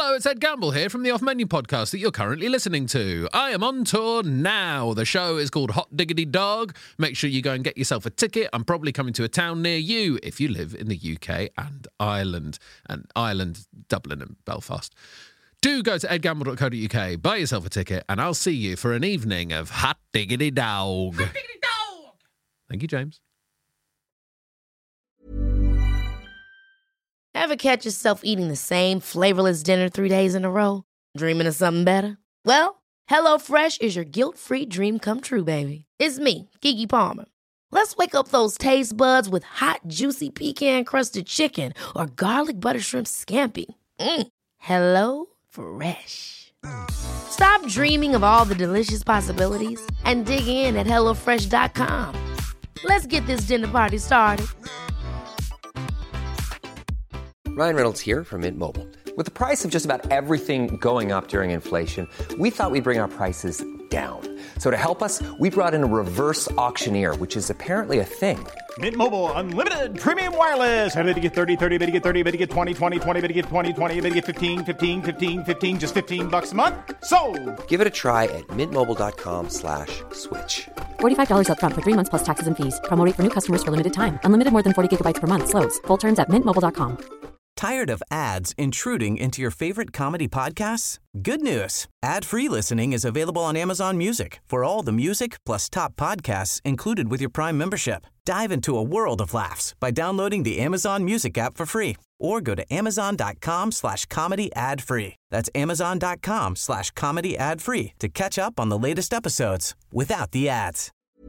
Hello, it's Ed Gamble here from the Off Menu podcast that you're currently listening to. I am on tour now. The show is called Hot Diggity Dog. Make sure you go and get yourself a ticket. I'm probably coming to a town near you if you live in the UK and Ireland, Dublin and Belfast. Do go to edgamble.co.uk, buy yourself a ticket, and I'll see you for an evening of Hot Diggity Dog. Hot Diggity Dog! Thank you, James. Ever catch yourself eating the same flavorless dinner 3 days in a row? Dreaming of something better? Well, HelloFresh is your guilt-free dream come true, baby. It's me, Keke Palmer. Let's wake up those taste buds with hot, juicy pecan-crusted chicken or garlic butter shrimp scampi. HelloFresh. Stop dreaming of all the delicious possibilities and dig in at HelloFresh.com. Let's get this dinner party started. Ryan Reynolds here from Mint Mobile. With the price of just about everything going up during inflation, we thought we'd bring our prices down. So to help us, we brought in a reverse auctioneer, which is apparently a thing. Mint Mobile Unlimited Premium Wireless. How to get 30, 30, bit to get 30, bit to get 20, 20, 20, bit to get 20, 20, bit to get 15, 15, 15, 15, just $15 a month? Sold! Give it a try at mintmobile.com/switch. $45 up front for 3 months plus taxes and fees. Promo rate for new customers for limited time. Unlimited more than 40 gigabytes per month. Slows full terms at mintmobile.com. Tired of ads intruding into your favorite comedy podcasts? Good news. Ad-free listening is available on Amazon Music for all the music plus top podcasts included with your Prime membership. Dive into a world of laughs by downloading the Amazon Music app for free or go to amazon.com/comedy ad-free. That's amazon.com/comedy ad-free to catch up on the latest episodes without the ads.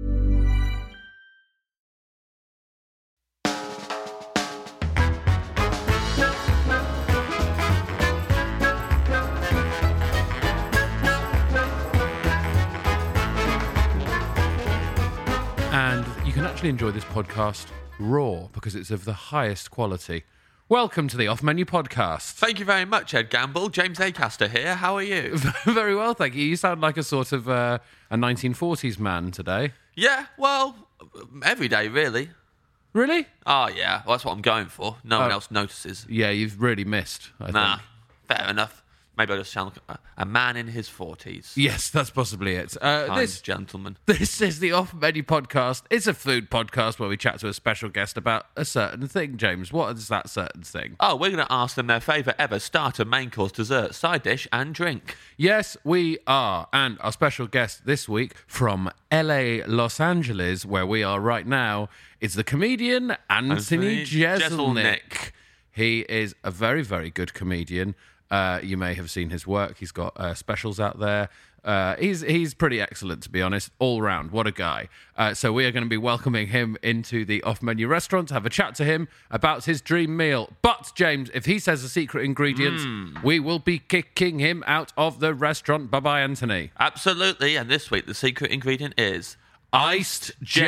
And you can actually enjoy this podcast raw because it's of the highest quality. Welcome to the Off Menu podcast. Thank you very much, Ed Gamble. James Acaster here. How are you? Very well, thank you. You sound like a sort of a 1940s man today. Yeah, well, every day, really. Really? Oh, yeah. Well, that's what I'm going for. No one else notices. Yeah, you've really missed, I think. Fair enough. Maybe I just sound like a man in his 40s. Yes, that's possibly it. This gentleman. This is the Off Menu podcast. It's a food podcast where we chat to a special guest about a certain thing. James, what is that certain thing? Oh, we're going to ask them their favourite ever starter, main course, dessert, side dish and drink. Yes, we are. And our special guest this week from LA, Los Angeles, where we are right now, is the comedian Anthony Jeselnik. He is a very, very good comedian. You may have seen his work. He's got specials out there. He's pretty excellent, to be honest, all round. What a guy. So we are going to be welcoming him into the off-menu restaurant to have a chat to him about his dream meal. But, James, if he says the secret ingredients, we will be kicking him out of the restaurant. Bye-bye, Anthony. Absolutely. And this week, the secret ingredient is iced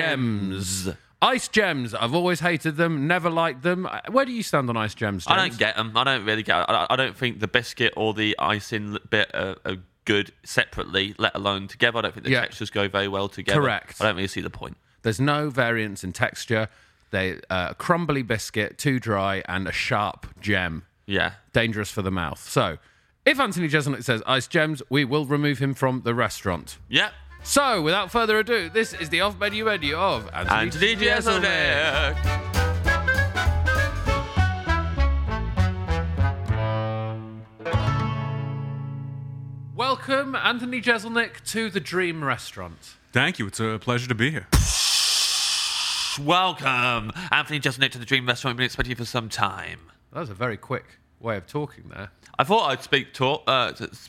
gems. Iced gems, I've always hated them, never liked them. Where do you stand on iced gems, James? I don't get them. I don't really get it. I don't think the biscuit or the icing bit are good separately, let alone together. I don't think the textures go very well together. Correct. I don't really see the point. There's no variance in texture. They crumbly biscuit, too dry, and a sharp gem. Yeah. Dangerous for the mouth. So, if Anthony Jeselnik says iced gems, we will remove him from the restaurant. Yeah. So, without further ado, this is the off-menu menu of Anthony Jeselnik. Welcome, Anthony Jeselnik, to the Dream Restaurant. Thank you. It's a pleasure to be here. Welcome, Anthony Jeselnik, to the Dream Restaurant. We've been expecting you for some time. That was a very quick way of talking there. I thought I'd speak talk. I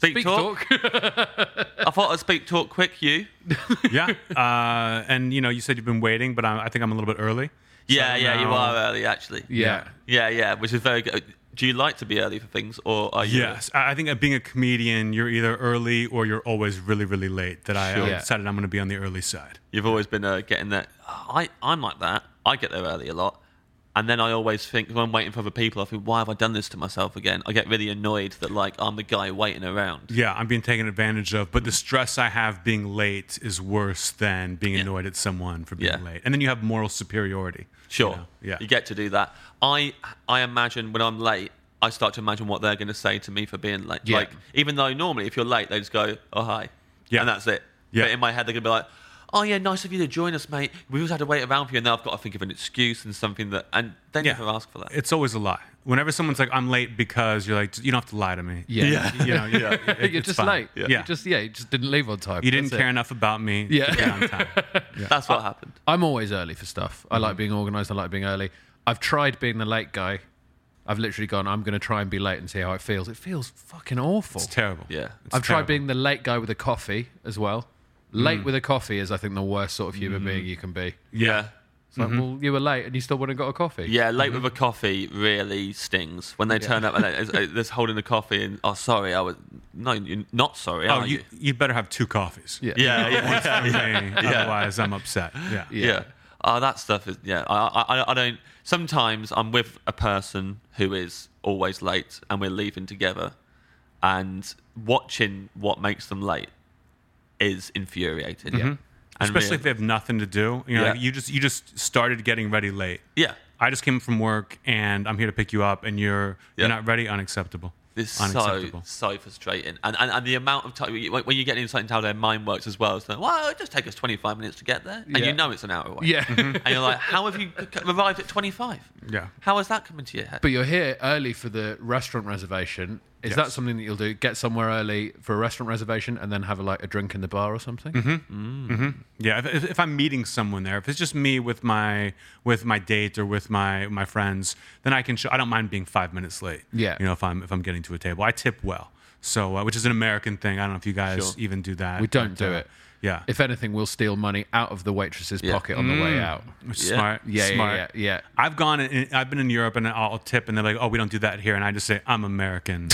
thought I'd speak talk quick, you. Yeah. And, you said you've been waiting, but I think I'm a little bit early. Yeah, you are early, actually. Yeah, which is very good. Do you like to be early for things, or are you? Yes. I think being a comedian, you're either early or you're always really, really late. I decided I'm going to be on the early side. You've always been getting there. I'm like that. I get there early a lot. And then I always think, when I'm waiting for other people, I think, why have I done this to myself again? I get really annoyed that, I'm the guy waiting around. Yeah, I'm being taken advantage of. But the stress I have being late is worse than being annoyed at someone for being late. And then you have moral superiority. Sure. You get to do that. I imagine when I'm late, I start to imagine what they're going to say to me for being late. Yeah. Like, even though normally if you're late, they just go, "Oh, hi," and that's it. Yeah. But in my head, they're going to be like, "Oh yeah, nice of you to join us, mate. We always had to wait around for you." And now I've got to think of an excuse and something that, and they never ask for that. It's always a lie. Whenever someone's like, "I'm late," because you're like, you don't have to lie to me. Yeah. You're just late. Yeah. You just didn't leave on time. You didn't That's care it. enough about me Yeah. to get on time. Yeah. That's what happened. I'm always early for stuff. I like being organised. I like being early. I've tried being the late guy. I've literally gone, I'm going to try and be late and see how it feels. It feels fucking awful. It's terrible. Yeah. I've tried being the late guy with a coffee as well. Late with a coffee is, I think, the worst sort of human being you can be. Yeah. It's like, well, you were late and you still wouldn't got a coffee. Yeah, late with a coffee really stings. When they turn up and they're holding a coffee and, "Oh, sorry, I was..." No, you're not sorry, are you? You better have 2 coffees. Yeah. Yeah. For me, otherwise I'm upset. Yeah. Oh, that stuff is... Yeah, I don't... Sometimes I'm with a person who is always late and we're leaving together, and watching what makes them late is infuriating. Yeah. And Especially really- if they have nothing to do. You know, Yeah. like you just started getting ready late. Yeah. I just came from work and I'm here to pick you up and you're not ready. Unacceptable. It's Unacceptable. so frustrating. And the amount of time, when you get into how their mind works as well, it's like, well, it just take us 25 minutes to get there. And Yeah. you know it's an hour away. Yeah. And you're like, how have you arrived at 25? Yeah. How has that come into your head? But you're here early for the restaurant reservation. Is that something that you'll do? Get somewhere early for a restaurant reservation and then have a drink in the bar or something? Yeah, if I'm meeting someone there, if it's just me with my date or with my friends, then I can. I don't mind being 5 minutes late. Yeah. You know, if I'm getting to a table, I tip well. So, which is an American thing. I don't know if you guys even do that. We don't but, do it. Yeah. If anything, we'll steal money out of the waitress's pocket on the way out. Smart. Yeah, Smart. yeah. I've been in Europe and I'll tip and they're like, "Oh, we don't do that here," and I just say, "I'm American,"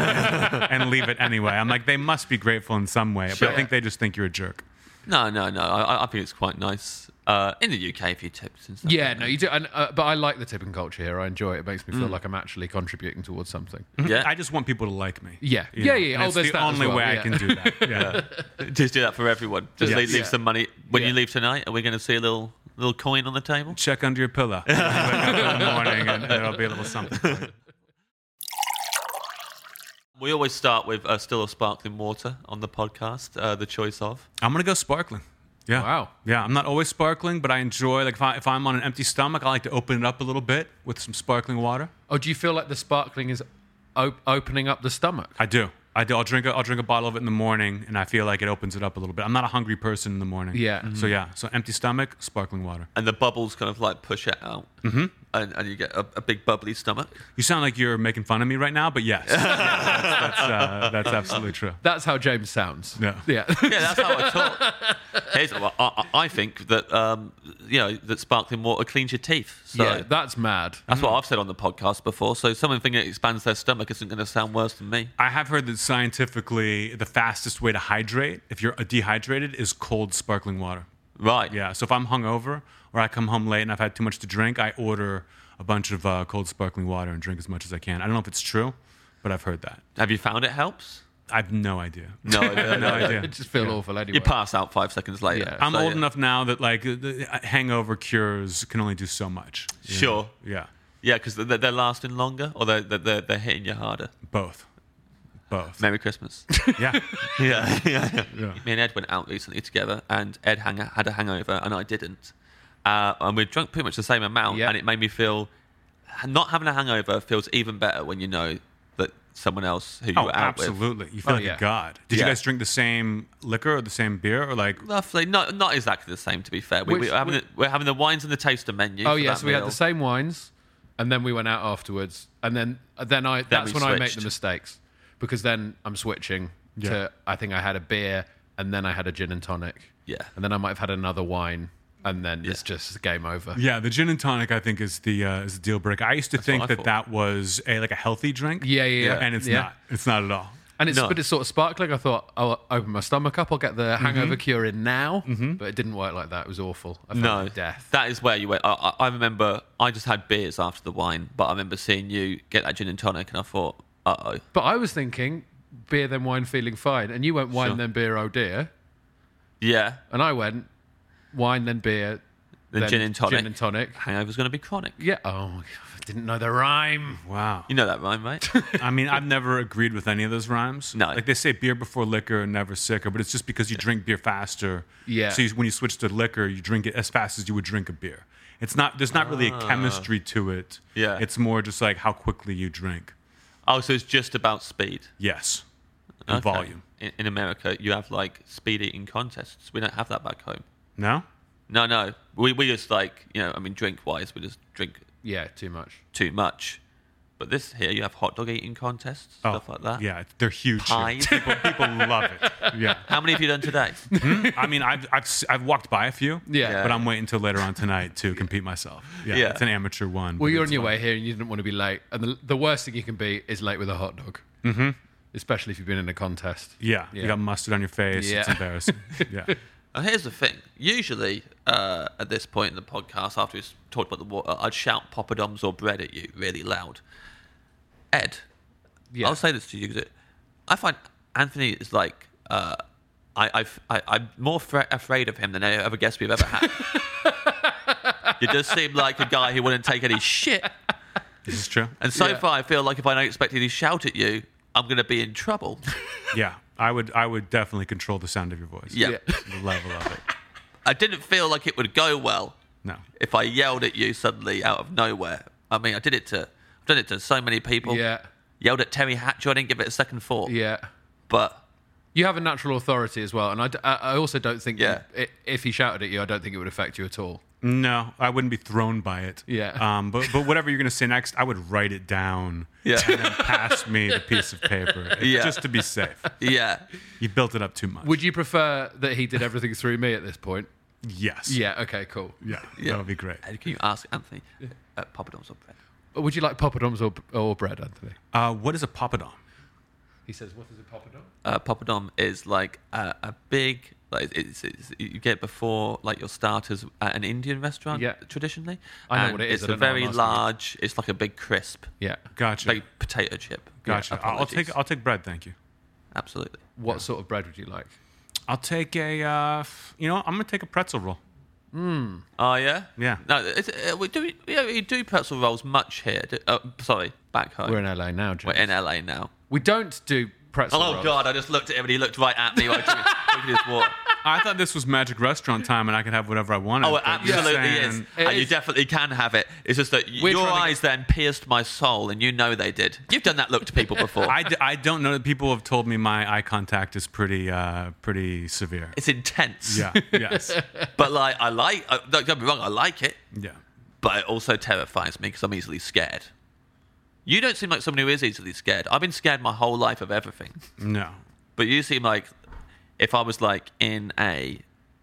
and leave it anyway. I'm like, they must be grateful in some way, but I think they just think you're a jerk. No. I think it's quite nice. In the UK, if you tipped and stuff. Yeah, no, you do. And, but I like the tipping culture here. I enjoy it. It makes me feel like I'm actually contributing towards something. Yeah. I just want people to like me. Yeah. You know? Yeah. And Oh, it's there's the that as only well, way I yeah. can do that. Yeah. Just do that for everyone. Just Yes. leave some money. When Yeah. you leave tonight, are we going to see a little coin on the table? Check under your pillow. You wake up in the morning and there'll be a little something for you. We always start with still or sparkling water on the podcast, the choice of. I'm going to go sparkling. Yeah. Wow. Yeah, I'm not always sparkling, but I enjoy, like, if I'm on an empty stomach, I like to open it up a little bit with some sparkling water. Oh, do you feel like the sparkling is opening up the stomach? I do. I'll drink a bottle of it in the morning, and I feel like it opens it up a little bit. I'm not a hungry person in the morning. Yeah. Mhm. So empty stomach, sparkling water. And the bubbles kind of like push it out. Mm-hmm. And you get a big bubbly stomach. You sound like you're making fun of me right now, but yes, that's absolutely true. That's how James sounds. Yeah. Yeah. Yeah, that's how I talk. I think that that sparkling water cleans your teeth. So Yeah, that's mad. that's what I've said on the podcast before. So someone thinking it expands their stomach isn't going to sound worse than me. I have heard that scientifically, the fastest way to hydrate, if you're dehydrated, is cold sparkling water. Right. Yeah, so if I'm hungover or I come home late and I've had too much to drink, I order a bunch of cold sparkling water and drink as much as I can. I don't know if it's true, but I've heard that. Have you found it helps? I have no idea. No, No idea. It just feels awful anyway. You pass out 5 seconds later. Yeah. I'm So, old yeah. enough now that like the hangover cures can only do so much. you know? Sure. Yeah. Yeah, because they're lasting longer, or they're hitting you harder. Both. Merry Christmas. Yeah. Yeah. Me and Ed went out recently together, and Ed had a hangover, and I didn't. And we drunk pretty much the same amount, Yeah. and it made me feel not having a hangover feels even better when you know that someone else who you Oh, were out with. absolutely. You feel like yeah. a god. Did Yeah. you guys drink the same liquor or the same beer or like? Roughly, not exactly the same. To be fair, we're having the wines and the taster menu. Oh for yeah, that so we had meal. the same wines, and then we went out afterwards, and then that's we when I make the switched. mistakes, because then I'm switching to, I think I had a beer, and then I had a gin and tonic. Yeah. And then I might have had another wine, and then it's just game over. Yeah, the gin and tonic I think is the deal breaker. I used to think what I that was a healthy drink. Yeah. And it's Yeah. not. It's not at all. And No. but it's sort of sparkling. I thought, I'll open my stomach up, I'll get the hangover cure in now. But it didn't work like that. It was awful. I felt No, like death. that is where you went. I remember I just had beers after the wine, but I remember seeing you get that gin and tonic, and I thought, uh-oh. But I was thinking beer then wine, feeling fine, and you went wine Sure. then beer, oh dear, Yeah. and I went wine then beer, Then gin and tonic. Gin and tonic. Hangover's going to be chronic. Yeah. Oh, I didn't know the rhyme. Wow. You know that rhyme, right? I mean, I've never agreed with any of those rhymes. No. Like they say beer before liquor, never sicker, but it's just because you drink beer faster. Yeah. So when you switch to liquor, you drink it as fast as you would drink a beer. There's not really a chemistry to it. Yeah. It's more just like how quickly you drink. Oh, so it's just about speed. Yes. And Okay. volume. In America, you have like speed eating contests. We don't have that back home. No? No. We just like, drink wise, we just drink Yeah, too much. too much. But this here, you have hot dog eating contests, stuff like that. Yeah, they're huge. here. Pies. People love it. Yeah. How many have you done today? I mean, I've walked by a few. Yeah. But I'm waiting until later on tonight to compete myself. Yeah. It's an amateur one. Well, but you're it's on your fun. way here and you didn't want to be late. And the worst thing you can be is late with a hot dog. Mm-hmm. Especially if you've been in a contest. Yeah. You got mustard on your face. Yeah. It's embarrassing. Yeah. And here's the thing. Usually, at this point in the podcast, after we've talked about the water, I'd shout poppadoms or bread at you really loud. Ed, Yeah. I'll say this to you because I find Anthony is like I'm more afraid of him than any other guest we've ever had. You just seem like a guy who wouldn't take any shit. This is true. And so far, I feel like if I don't expect you to shout at you, I'm going to be in trouble. Yeah. I would definitely control the sound of your voice. Yeah. The level of it. I didn't feel like it would go well No. if I yelled at you suddenly out of nowhere. I mean, I've done it to so many people. Yeah. Yelled at Terry Hatcher. I didn't give it a second thought. Yeah. But You have a natural authority as well. And I also don't think Yeah. if he shouted at you, I don't think it would affect you at all. No, I wouldn't be thrown by it. Yeah. But whatever you're gonna say next, I would write it down. Yeah. And then pass me the piece of paper. Yeah. Just to be safe. yeah. You built it up too much. Would you prefer that he did everything through me at this point? Yes. Yeah. Okay. Cool. Yeah. Yeah. That would be great. And can you ask Anthony, poppadoms or bread? Would you like poppadoms or bread, Anthony? What is a poppadom? He says, "What is a poppadom?" Poppadom is like a big, like it's you get before like your starters at an Indian restaurant. Yeah. Traditionally, I know And what it is, I It's a don't know, I'm very asking you. large. It's like a big crisp, Yeah. Gotcha. big potato chip. Gotcha. Yeah, apologies. I'll take bread, thank you. Absolutely. What sort of bread would you like? I'll take I'm gonna take a pretzel roll. Oh yeah. Yeah. No, we do pretzel rolls much here. Back home. We're in LA now, James. We're in LA now. We don't do pretzel Oh rolls. God! I just looked at him and he looked right at me while drinking his water. I thought this was Magic Restaurant time and I could have whatever I wanted. Oh, it but you're absolutely is. saying- It And you is. definitely can have it. It's just that We're your trying to eyes then pierced my soul, and you know they did. You've done that look to people before. I don't know that people have told me my eye contact is pretty severe. It's intense. Yeah. Yes. But like, don't get me wrong, I like it, Yeah. but it also terrifies me because I'm easily scared. You don't seem like someone who is easily scared. I've been scared my whole life of everything. No. But you seem like if I was like in a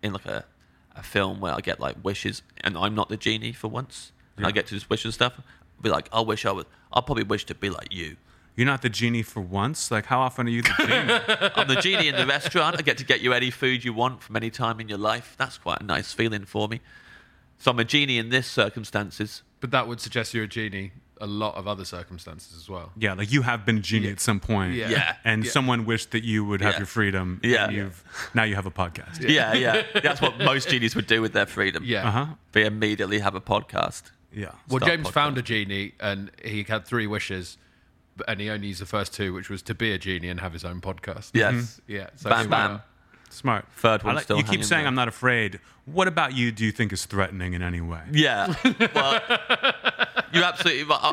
film where I get like wishes and I'm not the genie for once, and I get to just wish and stuff, I'd be like, I'll probably wish to be like you. You're not the genie for once? Like, how often are you the genie? I'm the genie in the restaurant. I get you any food you want from any time in your life. That's quite a nice feeling for me. So I'm a genie in this circumstances. But that would suggest you're a genie a lot of other circumstances as well. Yeah, like you have been a genie at some point. Yeah. Yeah. And someone wished that you would have Yeah. your freedom. Yeah. And now you have a podcast. Yeah. That's what most genies would do with their freedom. Yeah. Uh-huh. They immediately have a podcast. Yeah. Well, Start James podcast. found a genie and he had 3 wishes, and he only used the first 2, which was to be a genie and have his own podcast. Yes. Yeah. So Bam, here we bam. are. Smart. Third one's still You keep hanging saying there. I'm not afraid. What about you do you think is threatening in any way? Yeah. Well, you're absolutely right.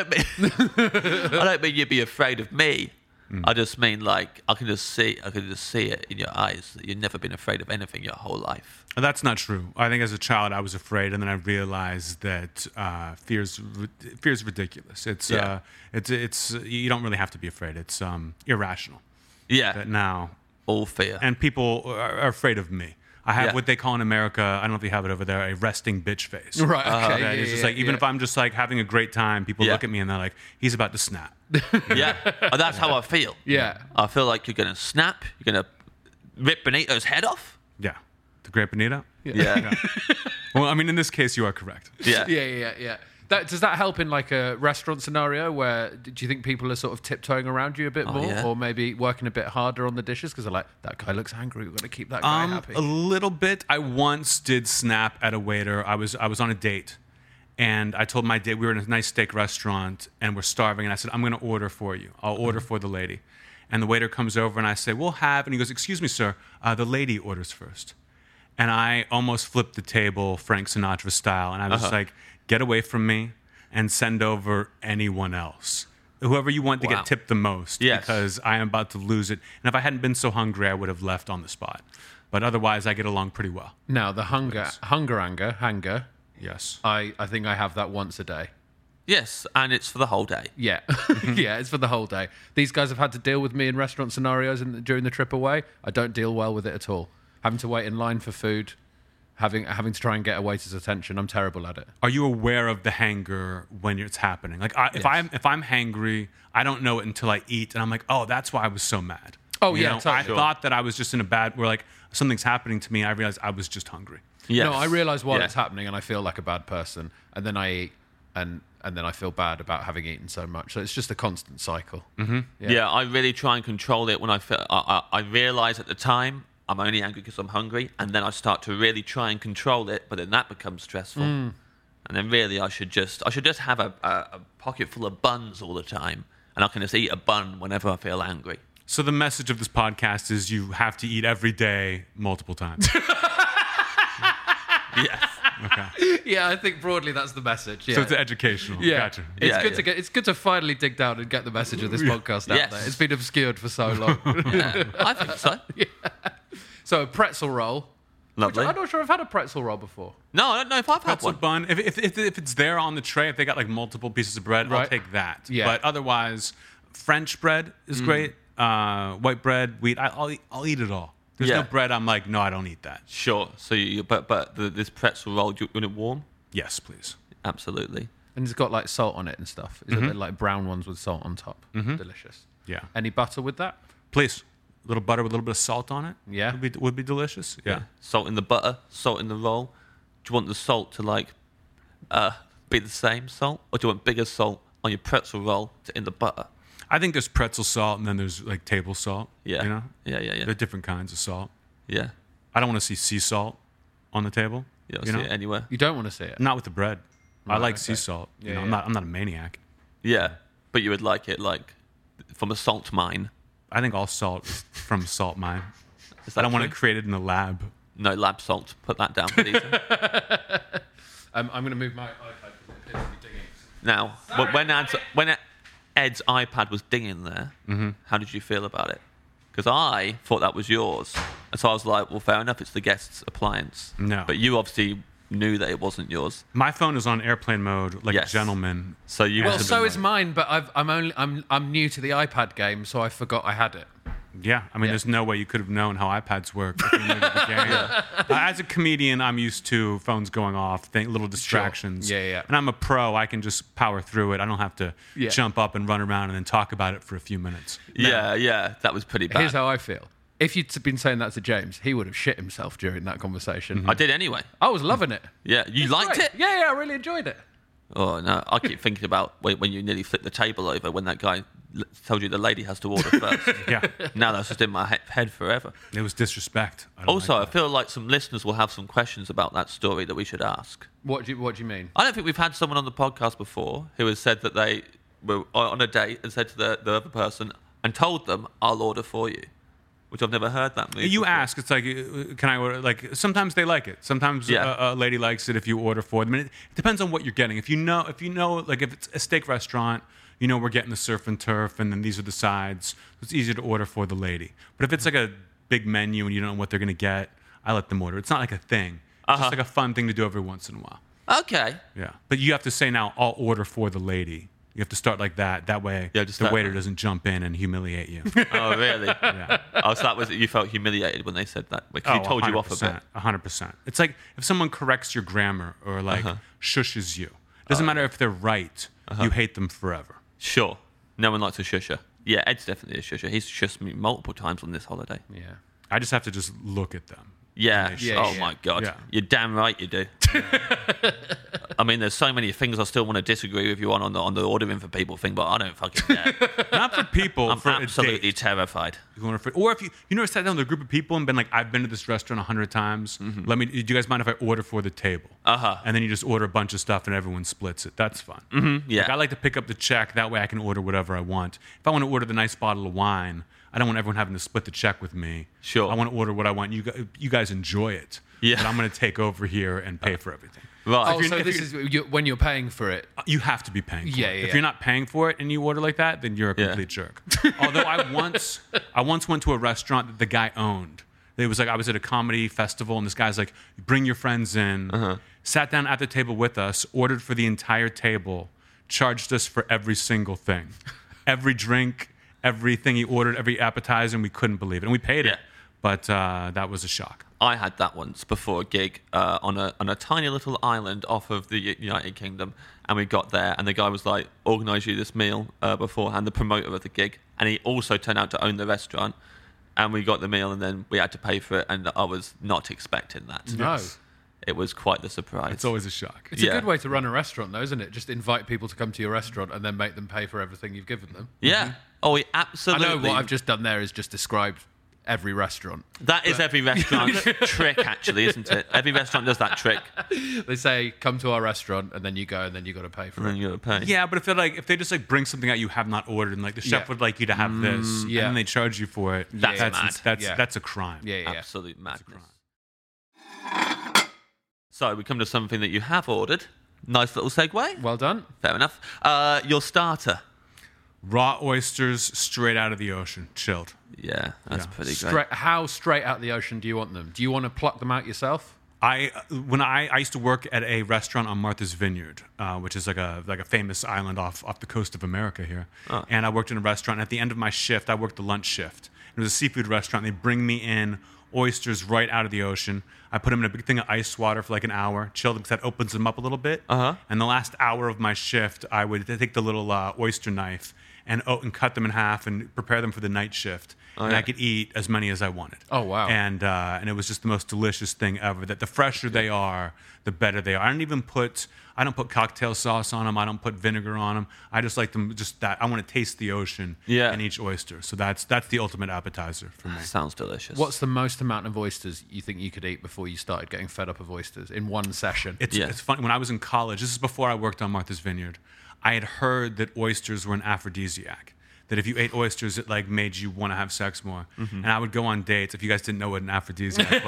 I don't mean you'd be afraid of me. I just mean like I can just see it in your eyes that you've never been afraid of anything your whole life. That's not true. I think as a child I was afraid, and then I realized that fear's ridiculous. It's Yeah. it's you don't really have to be afraid. It's irrational. Yeah. That now, All fear. and people are afraid of me. I have Yeah. what they call in America, I don't know if you have it over there, a resting bitch face. Right. Okay. That yeah, it's just yeah, like, even yeah. if I'm just like having a great time, people Yeah. look at me and they're like, he's about to snap. Yeah. And that's how I feel. Yeah. I feel like you're going to snap. You're going to rip Benito's head off. Yeah. The Great Benito? Yeah. Well, I mean, in this case, you are correct. Yeah. Yeah. Does that help in like a restaurant scenario where do you think people are sort of tiptoeing around you a bit more, or maybe working a bit harder on the dishes because they're like, that guy looks angry, we've got to keep that guy happy? A little bit. I once did snap at a waiter. I was on a date, and I told my date, we were in a nice steak restaurant and we're starving, and I said, I'm going to order for you. I'll order for the lady. And the waiter comes over and I say, we'll have, and he goes, excuse me, sir, the lady orders first. And I almost flipped the table Frank Sinatra style, and I was like, get away from me and send over anyone else. Whoever you want to get tipped the most, because I am about to lose it. And if I hadn't been so hungry, I would have left on the spot. But otherwise, I get along pretty well. Now, the hanger. Yes. I think I have that once a day. Yes, and it's for the whole day. Yeah. Yeah, it's for the whole day. These guys have had to deal with me in restaurant scenarios during the trip away. I don't deal well with it at all. Having to wait in line for food, having to try and get a waiter's attention. I'm terrible at it. Are you aware of the hanger when it's happening? Like if I'm hangry, I don't know it until I eat, and I'm like, oh, that's why I was so mad. Oh, you know, totally. I thought that I was just in a bad, where like something's happening to me, and I realized I was just hungry. Yes. No, I realize while it's happening, and I feel like a bad person, and then I eat, and then I feel bad about having eaten so much. So it's just a constant cycle. Mm-hmm. Yeah, I really try and control it when I feel. I realize at the time I'm only angry because I'm hungry, and then I start to really try and control it, but then that becomes stressful. And then really I should just have a pocket full of buns all the time, and I can just eat a bun whenever I feel angry. So the message of this podcast is you have to eat every day multiple times. Yes. Okay. Yeah, I think broadly that's the message. Yeah. So it's educational. Yeah. Gotcha. It's good to finally dig down and get the message of this podcast out there. It's been obscured for so long. I think so. Yeah. So a pretzel roll. Lovely. I'm not sure I've had a pretzel roll before. No, I don't know if I've had Pretzel one. bun. If it's there on the tray, if they got like multiple pieces of bread, I'll Right. take that. Yeah. But otherwise, French bread is great. White bread, wheat. I'll eat it all. There's no bread. I'm like, no, I don't eat that. Sure. So this pretzel roll, do you want it warm? Yes, please. Absolutely. And it's got like salt on it and stuff. Is it like brown ones with salt on top? Delicious. Yeah. Any butter with that? Please. A little butter with a little bit of salt on it. Yeah. Would be delicious. Yeah. Salt in the butter, salt in the roll. Do you want the salt to be the same salt, or do you want bigger salt on your pretzel roll in the butter? I think there's pretzel salt and then there's like table salt. Yeah. You know? Yeah. There are different kinds of salt. Yeah. I don't want to see sea salt on the table. You don't see it anywhere. You don't want to see it? Not with the bread. I like sea okay. salt. Yeah, I'm not a maniac. Yeah, but you would like it like from a salt mine. I think all salt is from a salt mine. Is that I don't want true? it created in the lab. No lab salt. Put that down, please. I'm going to move my iPad because it appears to be dinging. Now, when Ed's iPad was dinging there, how did you feel about it? Because I thought that was yours. And so I was like, well, fair enough, it's the guest's appliance. No. But you obviously knew that it wasn't yours. My phone is on airplane mode like a gentleman. So you Well, must have so been is mine, but I'm new to the iPad game, so I forgot I had it. Yeah, I mean, there's no way you could have known how iPads work if you knew the game. As a comedian, I'm used to phones going off, little distractions. Sure. Yeah. And I'm a pro. I can just power through it. I don't have to Yeah. jump up and run around and then talk about it for a few minutes. Yeah, that was pretty bad. Here's how I feel. If you'd been saying that to James, he would have shit himself during that conversation. I did anyway. I was loving it. Yeah, you liked Great. it? Yeah, I really enjoyed it. Oh, no, I keep thinking about when you nearly flipped the table over when that guy told you the lady has to order first. Yeah. Now that's just in my head forever. It was disrespect. Also, I I feel like some listeners will have some questions about that story that we should ask. What do you mean? I don't think we've had someone on the podcast before who has said that they were on a date and said to the other person and told them, I'll order for you. Which I've never heard that move. You before. ask, it's like, can I order? Like, sometimes they like it. Sometimes a lady likes it if you order for them. And it depends on what you're getting. If you know, like if it's a steak restaurant, you know we're getting the surf and turf, and then these are the sides. It's easier to order for the lady. But if it's like a big menu and you don't know what they're going to get, I let them order. It's not like a thing. It's just like a fun thing to do every once in a while. Okay. Yeah. But you have to say now, I'll order for the lady. You have to start like that. That way, the waiter doesn't jump in and humiliate you. Oh, really? Yeah. Oh, so that was it. You felt humiliated when they said that because he told you off a bit. 100%. It's like if someone corrects your grammar or like shushes you. It doesn't matter if they're right. You hate them forever. Sure. No one likes a shusher. Yeah, Ed's definitely a shusher. He's shushed me multiple times on this holiday. Yeah. I just have to just look at them. Yeah. Yeah, My God. Yeah. You're damn right you do. I mean, there's so many things I still want to disagree with you on the ordering for people thing, but I don't fucking care. Not for people. I'm for a absolutely date. terrified. Or if you never sat down with a group of people and been like, I've been to this restaurant 100 times. Do you guys mind if I order for the table? And then you just order a bunch of stuff and everyone splits it. That's fun. Yeah. Like, I like to pick up the check. That way I can order whatever I want. If I want to order the nice bottle of wine, I don't want everyone having to split the check with me. Sure. I want to order what I want. You guys enjoy it. Yeah. But I'm going to take over here and pay for everything. Right. Oh, so this is when you're paying for it. You have to be paying for Yeah, it. yeah, If you're not paying for it and you order like that, then you're a complete jerk. Although I once went to a restaurant that the guy owned. It was like I was at a comedy festival and this guy's like, bring your friends in, sat down at the table with us, ordered for the entire table, charged us for every single thing. Every drink, everything he ordered, every appetizer, and we couldn't believe it. And we paid it. But that was a shock. I had that once before a gig on a tiny little island off of the United Kingdom, and we got there, and the guy was like, "Organise you this meal beforehand." The promoter of the gig, and he also turned out to own the restaurant, and we got the meal, and then we had to pay for it, and I was not expecting that. No. It was quite the surprise. It's always a shock. It's a good way to run a restaurant, though, isn't it? Just invite people to come to your restaurant and then make them pay for everything you've given them. Yeah. Oh, absolutely. I know what I've just done there is just described every restaurant. That is every restaurant's trick, actually, isn't it? Every restaurant does that trick. They say, come to our restaurant, and then you go, and then you got to pay for And then it. you got to pay. Yeah, but if they just like bring something out you have not ordered, and like the chef would like you to have this, and then they charge you for it, That's mad. That's a crime. Yeah. Absolute madness. So we come to something that you have ordered. Nice little segue. Well done. Fair enough. Your starter. Raw oysters straight out of the ocean, chilled. Yeah, that's pretty great. How straight out the ocean do you want them? Do you want to pluck them out yourself? I used to work at a restaurant on Martha's Vineyard, which is like a famous island off the coast of America here. And I worked in a restaurant. At the end of my shift, I worked the lunch shift. It was a seafood restaurant. They bring me in oysters right out of the ocean. I put them in a big thing of ice water for like an hour, chill them because that opens them up a little bit. And the last hour of my shift, I would take the little oyster knife and cut them in half and prepare them for the night shift. And I could eat as many as I wanted. Oh, wow. And it was just the most delicious thing ever. That the fresher they are, the better they are. I don't put cocktail sauce on them. I don't put vinegar on them. I just like them just that. I want to taste the ocean in each oyster. So that's the ultimate appetizer for me. Sounds delicious. What's the most amount of oysters you think you could eat before you started getting fed up of oysters in one session? It's funny. When I was in college, this is before I worked on Martha's Vineyard, I had heard that oysters were an aphrodisiac. That if you ate oysters, it like made you want to have sex more. And I would go on dates. If you guys didn't know what an aphrodisiac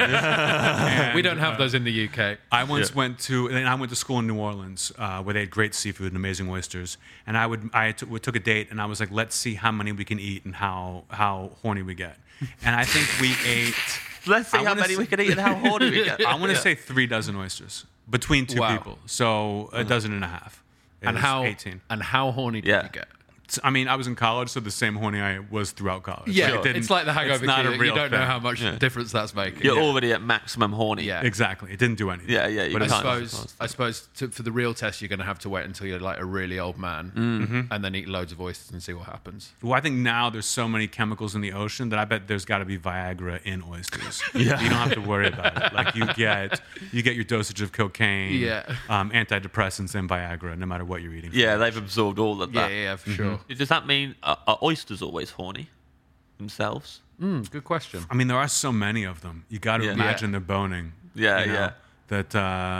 was, We don't have those in the UK. I once went to school in New Orleans where they had great seafood and amazing oysters. And I took a date and I was like, let's see how many we can eat and how horny we get. And I think we ate. Let's see how many we can eat and how horny we get. I want to say 3 dozen oysters between two people. So a dozen and a half. And how 18. And how horny did you get? I mean, I was in college, so the same horny I was throughout college. Yeah, it's like the hangover. It's not a real you don't know thing. how much difference that's making. You're already at maximum horny. Yeah. Exactly. It didn't do anything. Yeah, yeah. But I suppose for the real test, you're going to have to wait until you're like a really old man and then eat loads of oysters and see what happens. Well, I think now there's so many chemicals in the ocean that I bet there's got to be Viagra in oysters. You don't have to worry about it. Like you get your dosage of cocaine, antidepressants, and Viagra, no matter what you're eating. Yeah, they've absorbed all of that. Yeah, for sure. Does that mean are oysters always horny themselves? Good question. I mean, there are so many of them. You got to imagine they're boning. Yeah, you know? yeah. That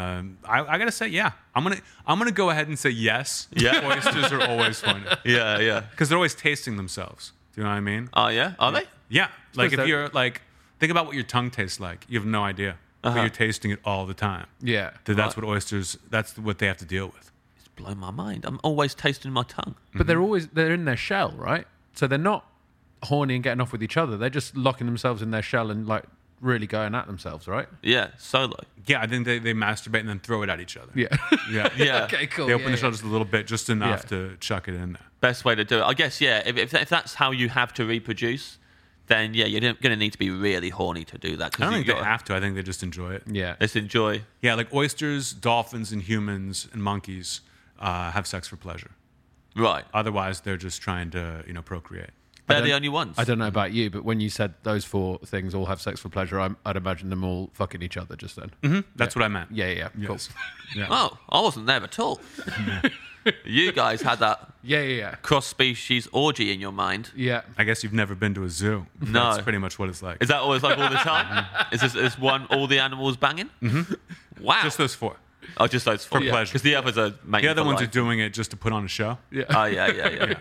I gotta say, yeah. I'm gonna go ahead and say yes. Yeah. Oysters are always horny. Yeah, yeah. Because they're always tasting themselves. Do you know what I mean? Oh, yeah? Are they? Yeah. Like if they're- you're like, think about what your tongue tastes like. You have no idea, but you're tasting it all the time. Yeah. That's what oysters. That's what they have to deal with. It's blown my mind. I'm always tasting my tongue. But they're in their shell, right? So they're not horny and getting off with each other. They're just locking themselves in their shell and like really going at themselves, right? Yeah, solo. Yeah, I think they masturbate and then throw it at each other. Yeah. Yeah. Yeah. Okay, cool. They open Yeah, the yeah. shell just a little bit, just enough Yeah. to chuck it in there. Best way to do it. I guess, yeah, if that's how you have to reproduce, then, yeah, you're going to need to be really horny to do that. 'cause I don't you've think they gotta- have to. I think they just enjoy it. Yeah. Let's enjoy. Yeah, like oysters, dolphins, and humans and monkeys have sex for pleasure. Right. Otherwise, they're just trying to procreate. They're the only ones. I don't know about you, but when you said those 4 things all have sex for pleasure, I'd imagine them all fucking each other just then. Mm-hmm. That's what I meant. Yeah. Yes. Cool. Yeah. Oh, I wasn't there at all. You guys had that Yeah. cross-species orgy in your mind. Yeah. I guess you've never been to a zoo. No. That's pretty much what it's like. Is that always like all the time? Is this one all the animals banging? Mm-hmm. Wow. Just those 4. Oh, just those 4. For pleasure. Because the others are making The other for ones are life. doing it just to put on a show. Yeah. Oh, yeah.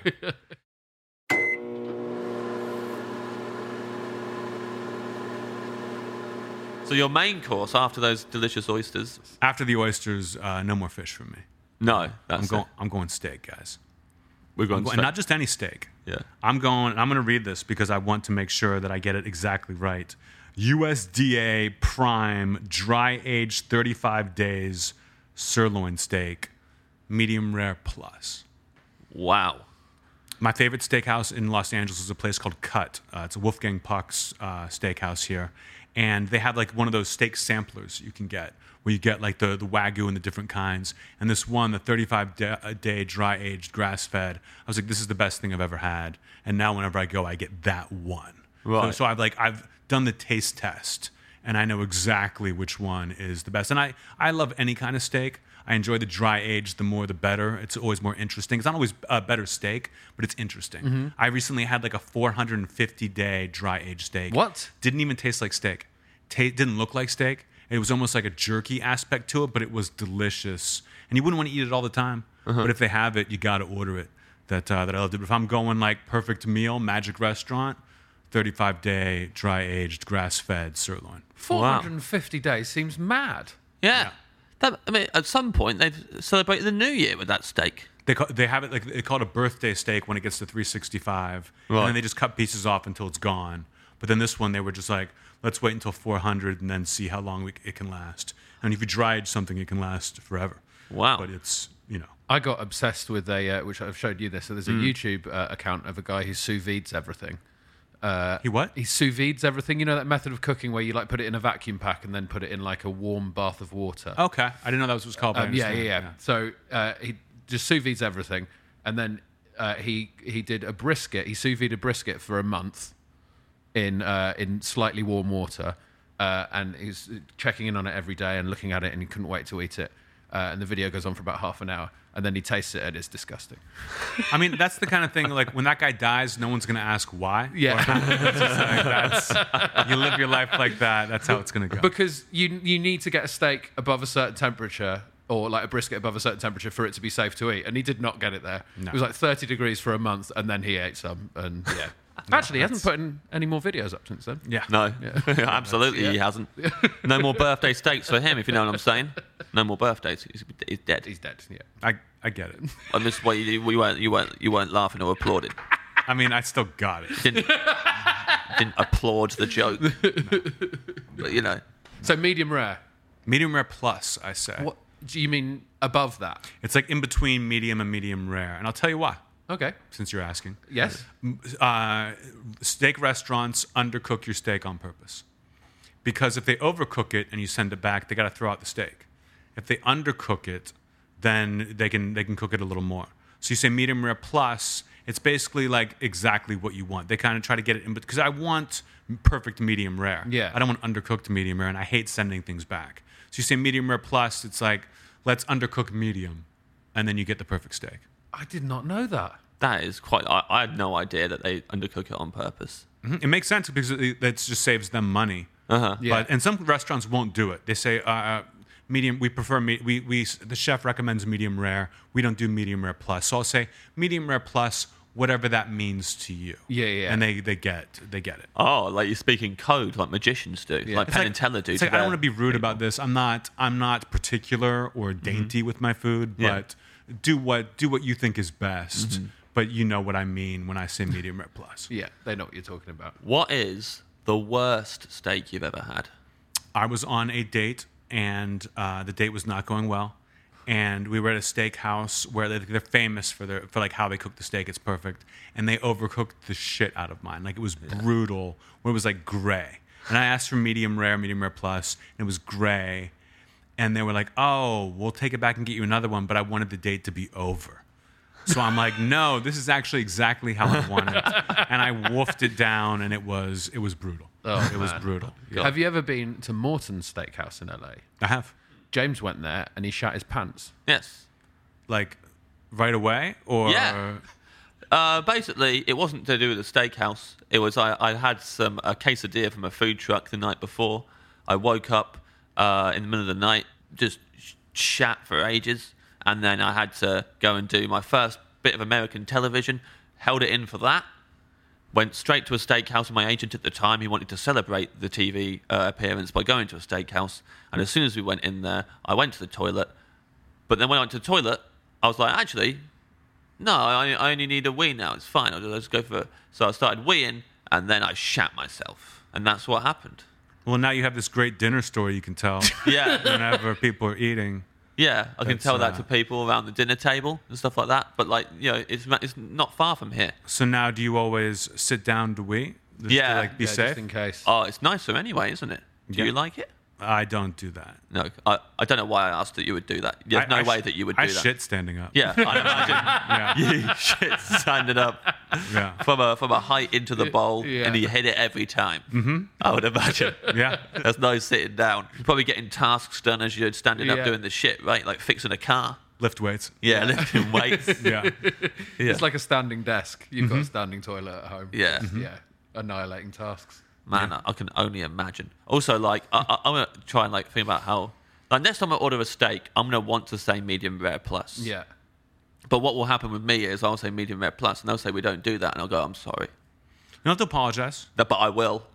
So your main course after those delicious oysters? After the oysters, no more fish from me. No, that's I'm going steak, guys. We're going And not just any steak. Yeah. I'm going to read this because I want to make sure that I get it exactly right. USDA Prime Dry Aged 35 Days Sirloin Steak, Medium Rare Plus. Wow. My favorite steakhouse in Los Angeles is a place called Cut. It's a Wolfgang Puck's steakhouse here. And they have like one of those steak samplers you can get, where you get like the Wagyu and the different kinds. And this one, the 35-day dry-aged grass-fed, I was like, this is the best thing I've ever had. And now whenever I go, I get that one. Right. So I've done the taste test, and I know exactly which one is the best. And I love any kind of steak. I enjoy the dry age, the more the better. It's always more interesting. It's not always a better steak, but it's interesting. Mm-hmm. I recently had like a 450-day dry aged steak. What? Didn't even taste like steak. Didn't look like steak. It was almost like a jerky aspect to it, but it was delicious. And you wouldn't want to eat it all the time. But if they have it, you got to order it. That I loved it. But if I'm going like perfect meal, Magic Restaurant, 35-day dry aged grass fed sirloin. 450 days seems mad. Yeah. I mean, at some point, they've celebrated the New Year with that steak. They have it like they call it a birthday steak when it gets to 365, Right. and then they just cut pieces off until it's gone. But then this one, they were just like, let's wait until 400 and then see how long it can last. And if you dry age something, it can last forever. Wow. But it's, I got obsessed with which I've showed you this. So there's a YouTube account of a guy who sous vides everything. He what? He sous vides everything. You know that method of cooking where you like put it in a vacuum pack and then put it in like a warm bath of water. Okay, I didn't know that was what it was called. But I understand. Yeah. So he just sous vides everything, and then he did a brisket. He sous vide a brisket for a month in slightly warm water, and he's checking in on it every day and looking at it, and he couldn't wait to eat it. And the video goes on for about half an hour, and then he tastes it, and it's disgusting. I mean, that's the kind of thing, like, when that guy dies, no one's going to ask why. Yeah. You live your life like that, that's how it's going to go. Because you need to get a steak above a certain temperature, or like a brisket above a certain temperature for it to be safe to eat, and he did not get it there. No. It was like 30 degrees for a month, and then he ate some, and yeah. Actually, he hasn't put in any more videos up since then. Yeah. No, absolutely he hasn't. No more birthday steaks for him, if you know what I'm saying. No more birthdays. He's dead. He's dead, yeah. I get it. And this way you weren't laughing or applauding. I mean, I still got it. Didn't applaud the joke. But So medium rare. Medium rare plus, I say. What do you mean above that? It's like in between medium and medium rare. And I'll tell you why, Okay. since you're asking. Yes. Steak restaurants undercook your steak on purpose. Because if they overcook it and you send it back, they got to throw out the steak. If they undercook it, then they can cook it a little more. So you say medium rare plus, it's basically like exactly what you want. They kind of try to get it in, because I want perfect medium rare. Yeah. I don't want undercooked medium rare, and I hate sending things back. So you say medium rare plus, it's like, let's undercook medium, and then you get the perfect steak. I did not know that. that is quite. I had no idea that they undercook it on purpose. Mm-hmm. It makes sense because it just saves them money. Uh-huh. Yeah. And some restaurants won't do it. They say medium. We prefer the chef recommends medium rare. We don't do medium rare plus. So I'll say medium rare plus, whatever that means to you. Yeah. And they get it. Oh, like you're speaking code, like magicians do, like Penn and Teller do. It's like, I don't want to be rude about this. I'm not particular or dainty with my food, but do what you think is best. Mm-hmm. But you know what I mean when I say medium rare plus. Yeah, they know what you're talking about. What is the worst steak you've ever had? I was on a date, and the date was not going well. And we were at a steakhouse where they're famous for like how they cook the steak. It's perfect. And they overcooked the shit out of mine. Like, it was brutal. Where it was like gray. And I asked for medium rare plus, and it was gray. And they were like, "Oh, we'll take it back and get you another one." But I wanted the date to be over. So I'm like, no, this is actually exactly how I want it. And I wolfed it down, and it was brutal. It was brutal. Yeah. Have you ever been to Morton's Steakhouse in LA? I have. James went there and he shat his pants. Yes. Like, right away? Or... Yeah. Basically, it wasn't to do with the steakhouse. It was I had a quesadilla from a food truck the night before. I woke up in the middle of the night, just shat for ages, and then I had to go and do my first bit of American television. Held it in for that. Went straight to a steakhouse, and my agent at the time, he wanted to celebrate the TV appearance by going to a steakhouse. And as soon as we went in there, I went to the toilet. But then when I went to the toilet, I was like, actually, no, I only need a wee now. It's fine. I'll just go for it. So I started weeing, and then I shat myself. And that's what happened. Well, now you have this great dinner story you can tell. Yeah. Whenever people are eating. Yeah, I can tell that to people around the dinner table and stuff like that. But, like, you know, it's not far from here. So now do you always sit down to wee? Just to, like, be safe? Just in case. Oh, it's nicer anyway, isn't it? Do you like it? I don't do that. No, I don't know why I asked that you would do that. There's no way that you would do that. I shit standing up. Yeah, I imagine. You shit standing up from a height into the bowl, and you hit it every time. Mm-hmm. I would imagine. Yeah. There's no sitting down. You're probably getting tasks done as you're standing up doing the shit, right? Like fixing a car. Lift weights. Yeah, lifting weights. Yeah. It's like a standing desk. You've got a standing toilet at home. Yeah. Yeah. Annihilating tasks. Man, I can only imagine. Also, like, I'm going to try and, like, think about how... Like, next time I order a steak, I'm going to want to say medium rare plus. Yeah. But what will happen with me is I'll say medium rare plus, and they'll say we don't do that, and I'll go, I'm sorry. You don't have to apologize. No, but I will.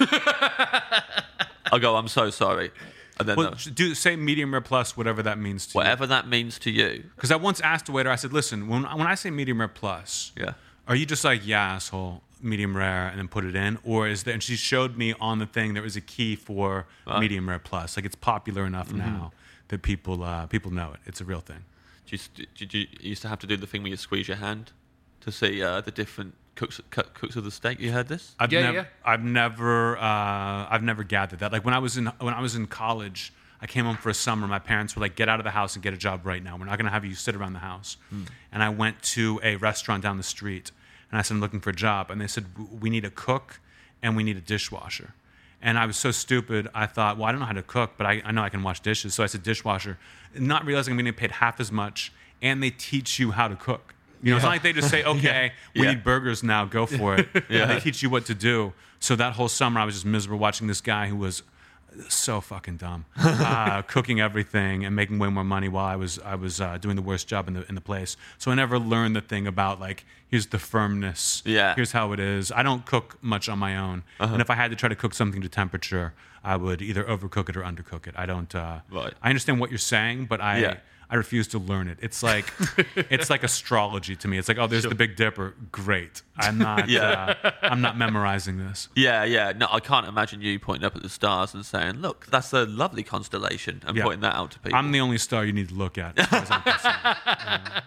I'll go, I'm so sorry. And then say medium rare plus, whatever that means to you. Whatever that means to you. Because I once asked a waiter, I said, listen, when I say medium rare plus, are you just like, yeah, asshole, medium rare, and then put it in? Or is there, and she showed me on the thing there was a key for medium rare plus. Like, it's popular enough now that people know it. It's a real thing. Did you used to have to do the thing where you squeeze your hand to see the different cooks of the steak? You heard this? I've never gathered that. Like when I was in college, I came home for a summer. My parents were like, "Get out of the house and get a job right now. We're not going to have you sit around the house." And I went to a restaurant down the street, and I said, "I'm looking for a job." And they said, "We need a cook and we need a dishwasher." And I was so stupid. I thought, well, I don't know how to cook, but I know I can wash dishes. So I said dishwasher, not realizing I'm going to get paid half as much, and they teach you how to cook. You know, it's not like they just say, okay, we need burgers now, go for it. They teach you what to do. So that whole summer, I was just miserable watching this guy who was so fucking dumb, cooking everything and making way more money while I was doing the worst job in the place. So I never learned the thing about, like, here's the firmness. Yeah. Here's how it is. I don't cook much on my own. And if I had to try to cook something to temperature, I would either overcook it or undercook it. I don't. Right. I understand what you're saying, but I refuse to learn it. It's like astrology to me. It's like, oh, there's the Big Dipper. Great. I'm not memorizing this. Yeah. No, I can't imagine you pointing up at the stars and saying, "Look, that's a lovely constellation," and pointing that out to people. I'm the only star you need to look at, as far as I'm concerned.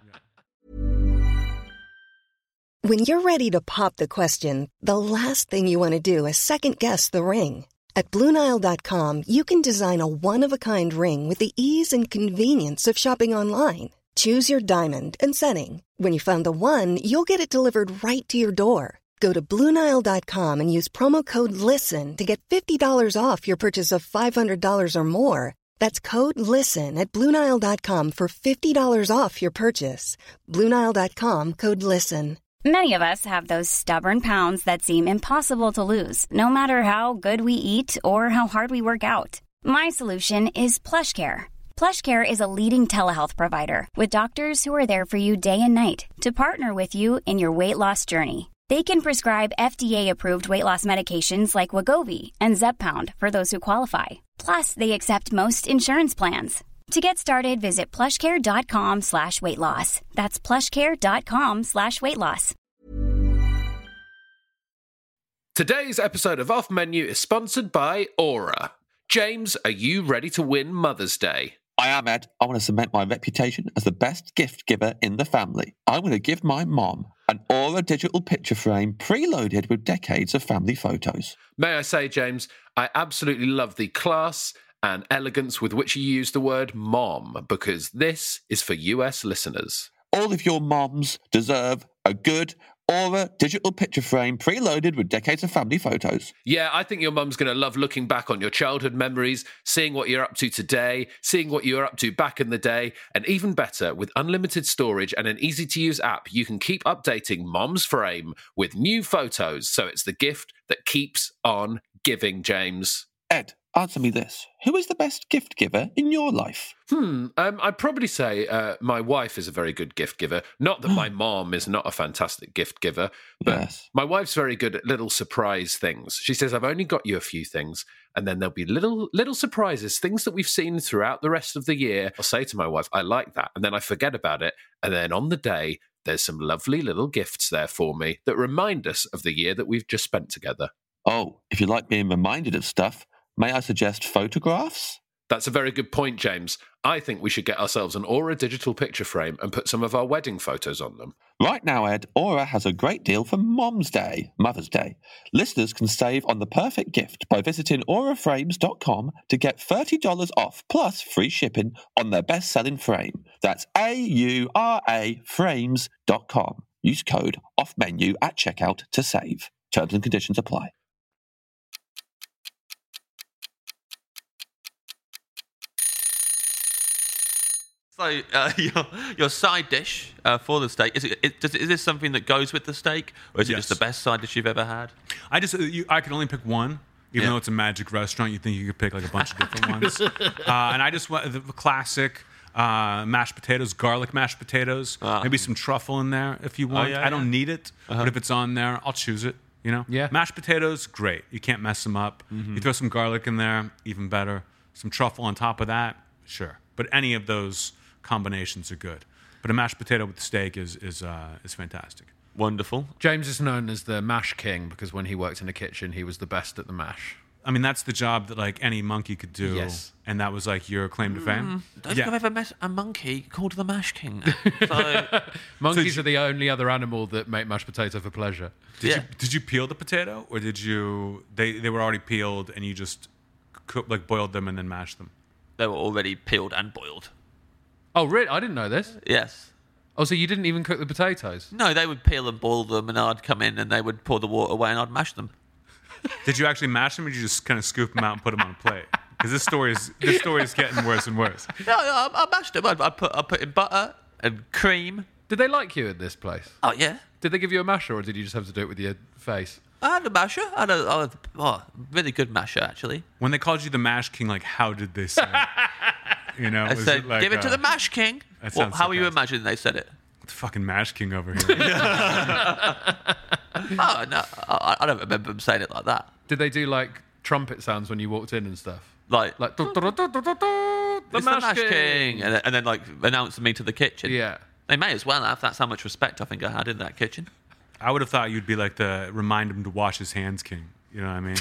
When you're ready to pop the question, the last thing you want to do is second-guess the ring. At BlueNile.com, you can design a one-of-a-kind ring with the ease and convenience of shopping online. Choose your diamond and setting. When you find the one, you'll get it delivered right to your door. Go to BlueNile.com and use promo code LISTEN to get $50 off your purchase of $500 or more. That's code LISTEN at BlueNile.com for $50 off your purchase. BlueNile.com, code LISTEN. Many of us have those stubborn pounds that seem impossible to lose, no matter how good we eat or how hard we work out. My solution is PlushCare. PlushCare is a leading telehealth provider with doctors who are there for you day and night to partner with you in your weight loss journey. They can prescribe FDA-approved weight loss medications like Wegovy and Zepbound for those who qualify. Plus, they accept most insurance plans. To get started, visit plushcare.com/weightloss. That's plushcare.com/weightloss. Today's episode of Off Menu is sponsored by Aura. James, are you ready to win Mother's Day? I am, Ed. I want to cement my reputation as the best gift giver in the family. I'm going to give my mom an Aura digital picture frame preloaded with decades of family photos. May I say, James, I absolutely love the class and elegance with which you use the word mom, because this is for US listeners. All of your moms deserve a good Aura digital picture frame preloaded with decades of family photos. Yeah, I think your mum's going to love looking back on your childhood memories, seeing what you're up to today, seeing what you were up to back in the day, and even better, with unlimited storage and an easy-to-use app, you can keep updating Mom's Frame with new photos, so it's the gift that keeps on giving, James. Ed, answer me this. Who is the best gift giver in your life? I'd probably say my wife is a very good gift giver. Not that my mom is not a fantastic gift giver, but Yes. my wife's very good at little surprise things. She says, I've only got you a few things, and then there'll be little surprises, things that we've seen throughout the rest of the year. I'll say to my wife, I like that, and then I forget about it, and then on the day, there's some lovely little gifts there for me that remind us of the year that we've just spent together. Oh, if you like being reminded of stuff, may I suggest photographs? That's a very good point, James. I think we should get ourselves an Aura digital picture frame and put some of our wedding photos on them. Right now, Ed, Aura has a great deal for Mom's Day, Mother's Day. Listeners can save on the perfect gift by visiting auraframes.com to get $30 off plus free shipping on their best-selling frame. That's AURA frames.com. Use code OFFMENU at checkout to save. Terms and conditions apply. So your side dish for the steak, is this something that goes with the steak, or is it just the best side dish you've ever had? I could only pick one. Even though it's a magic restaurant, you think you could pick like a bunch of different ones. And I just went the classic mashed potatoes, garlic mashed potatoes, maybe some truffle in there if you want. I don't need it, but if it's on there, I'll choose it. You know, mashed potatoes, great. You can't mess them up. You throw some garlic in there, even better. Some truffle on top of that, sure. But any of those combinations are good. But a mashed potato with steak is fantastic. Wonderful. James is known as the mash king because when he worked in the kitchen, he was the best at the mash. I mean, that's the job that like any monkey could do. Yes. And that was like your claim to fame. Don't think I've ever met a monkey called the Mash King. So, Monkeys are the only other animal that make mashed potato for pleasure. Did you peel the potato, or did you? They were already peeled, and you just boiled them and then mashed them? they were already peeled and boiled. Oh, really? I didn't know this. Yes. Oh, so you didn't even cook the potatoes? No, they would peel and boil them, and I'd come in and they would pour the water away, and I'd mash them. Did you actually mash them, or did you just kind of scoop them out and put them on a plate? Because this story is getting worse and worse. No, I mashed them. I put in butter and cream. Did they like you at this place? Oh yeah. Did they give you a masher, or did you just have to do it with your face? I had a masher. I had a really good masher, actually. When they called you the Mash King, like, how did they say it? You know, I said, give it to the Mash King. Well, how are you imagining they said it? The fucking Mash King over here. Oh, no, I don't remember them saying it like that. Did they do, like, trumpet sounds when you walked in and stuff? Like the Mash King. And then, like, announcing me to the kitchen. Yeah. They may as well have. That's how much respect I think I had in that kitchen. I would have thought you'd be like the remind him to wash his hands king. You know what I mean?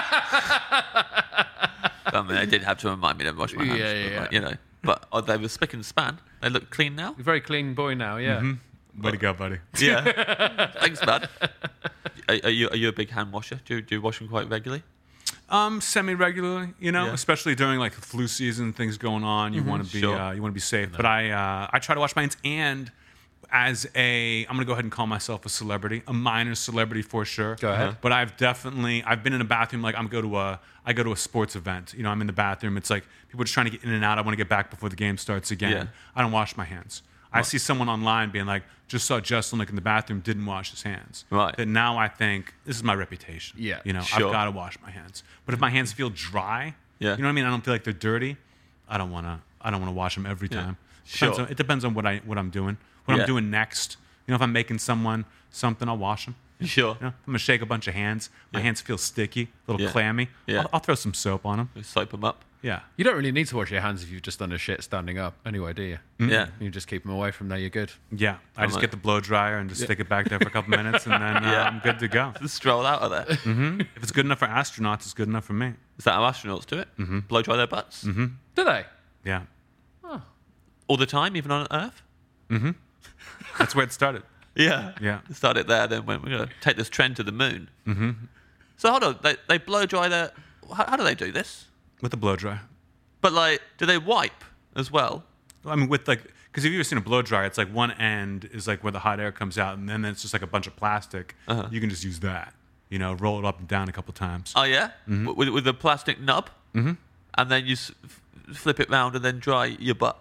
I mean, they did have to remind me to wash my hands. Yeah. Like, you know. But they were spick and span. They look clean now. You're a very clean boy now, yeah. Mm-hmm. Way to go, buddy. Yeah. Thanks, man. Are you a big hand washer? Do you wash them quite regularly? Semi-regularly, you know, especially during like flu season, things going on. You want to be you want to be safe. No. But I try to wash my hands, and as I'm going to go ahead and call myself a celebrity, a minor celebrity for sure. Go ahead. But I've been in a bathroom, like I go to a sports event. You know, I'm in the bathroom. It's like people are just trying to get in and out. I want to get back before the game starts again. Yeah. I don't wash my hands. I see someone online being like, just saw Justin like in the bathroom, didn't wash his hands. Right. That now I think this is my reputation. Yeah. You know, Sure. I've got to wash my hands. But if my hands feel dry, Yeah. you know what I mean? I don't feel like they're dirty. I don't want to wash them every time. Sure. It depends on what I'm doing. What I'm doing next. You know, if I'm making someone something, I'll wash them. Sure. You know, I'm gonna shake a bunch of hands. My hands feel sticky, a little clammy. Yeah. I'll throw some soap on them. Soap them up. Yeah. You don't really need to wash your hands if you've just done a shit standing up anyway, do you? Yeah. You just keep them away from there, you're good. Yeah. I just get the blow dryer and just stick it back there for a couple minutes, and then I'm good to go. Just stroll out of there. If it's good enough for astronauts, it's good enough for me. Is that how astronauts do it? Mm-hmm. Blow dry their butts? Mm-hmm. Do they? Yeah. All the time, even on Earth? That's where it started. Yeah. Yeah. Started there, then we're going to take this trend to the moon. Mm-hmm. So hold on, they blow dry their... How do they do this? With the blow dryer. But, like, do they wipe as well? I mean, with like, Because if you've ever seen a blow dryer, it's like one end is like where the hot air comes out, and then it's just like a bunch of plastic. You can just use that. You know, roll it up and down a couple times. Oh yeah, with a plastic nub, and then you flip it round and then dry your butt.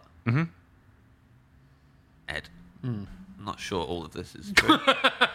Ed, I'm not sure all of this is true.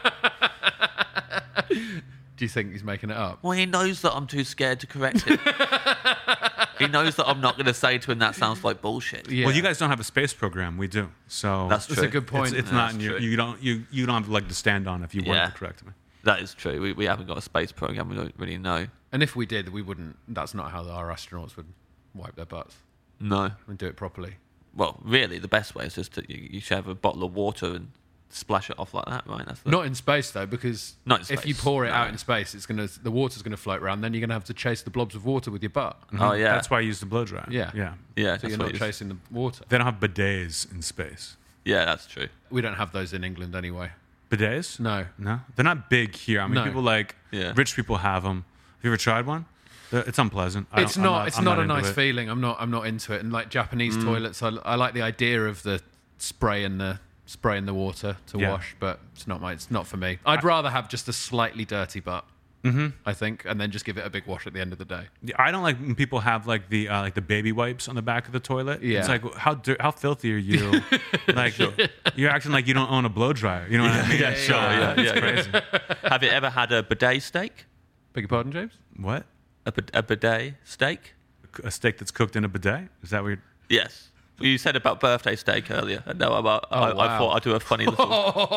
Do you think he's making it up? Well, he knows that I'm too scared to correct him. He knows that I'm not going to say to him that sounds like bullshit. Well, you guys don't have a space program. We do. So that's true. That's a good point. It's not in your, you don't have a leg to stand on if you wanted to correct me. That is true. We haven't got a space program. We don't really know. And if we did, we wouldn't. That's not how our astronauts would wipe their butts. No. And do it properly. Well, really, the best way is just you should have a bottle of water and splash it off like that, right? Not in space though, because if you pour it out in space, the water's gonna float around. Then you're gonna have to chase the blobs of water with your butt. Oh yeah, that's why I use the blow dryer. Yeah. So you're not chasing the water. They don't have bidets in space. Yeah, that's true. We don't have those in England anyway. Bidets? No, they're not big here. I mean, people rich people have them. Have you ever tried one? It's unpleasant. It's not a nice feeling. I'm not into it. And like Japanese toilets, I like the idea of the spray in the water to wash, but it's not for me. I'd rather have just a slightly dirty butt. I think, and then just give it a big wash at the end of the day. I don't like when people have like the baby wipes on the back of the toilet. Yeah. It's like how filthy are you? Like you're acting like you don't own a blow dryer. You know what I mean? Yeah. It's crazy. Have you ever had a bidet steak? Beg your pardon, James? What? A bidet steak? A steak that's cooked in a bidet? Is that weird? Yes. You said about birthday steak earlier. No, I thought I'd do a funny little...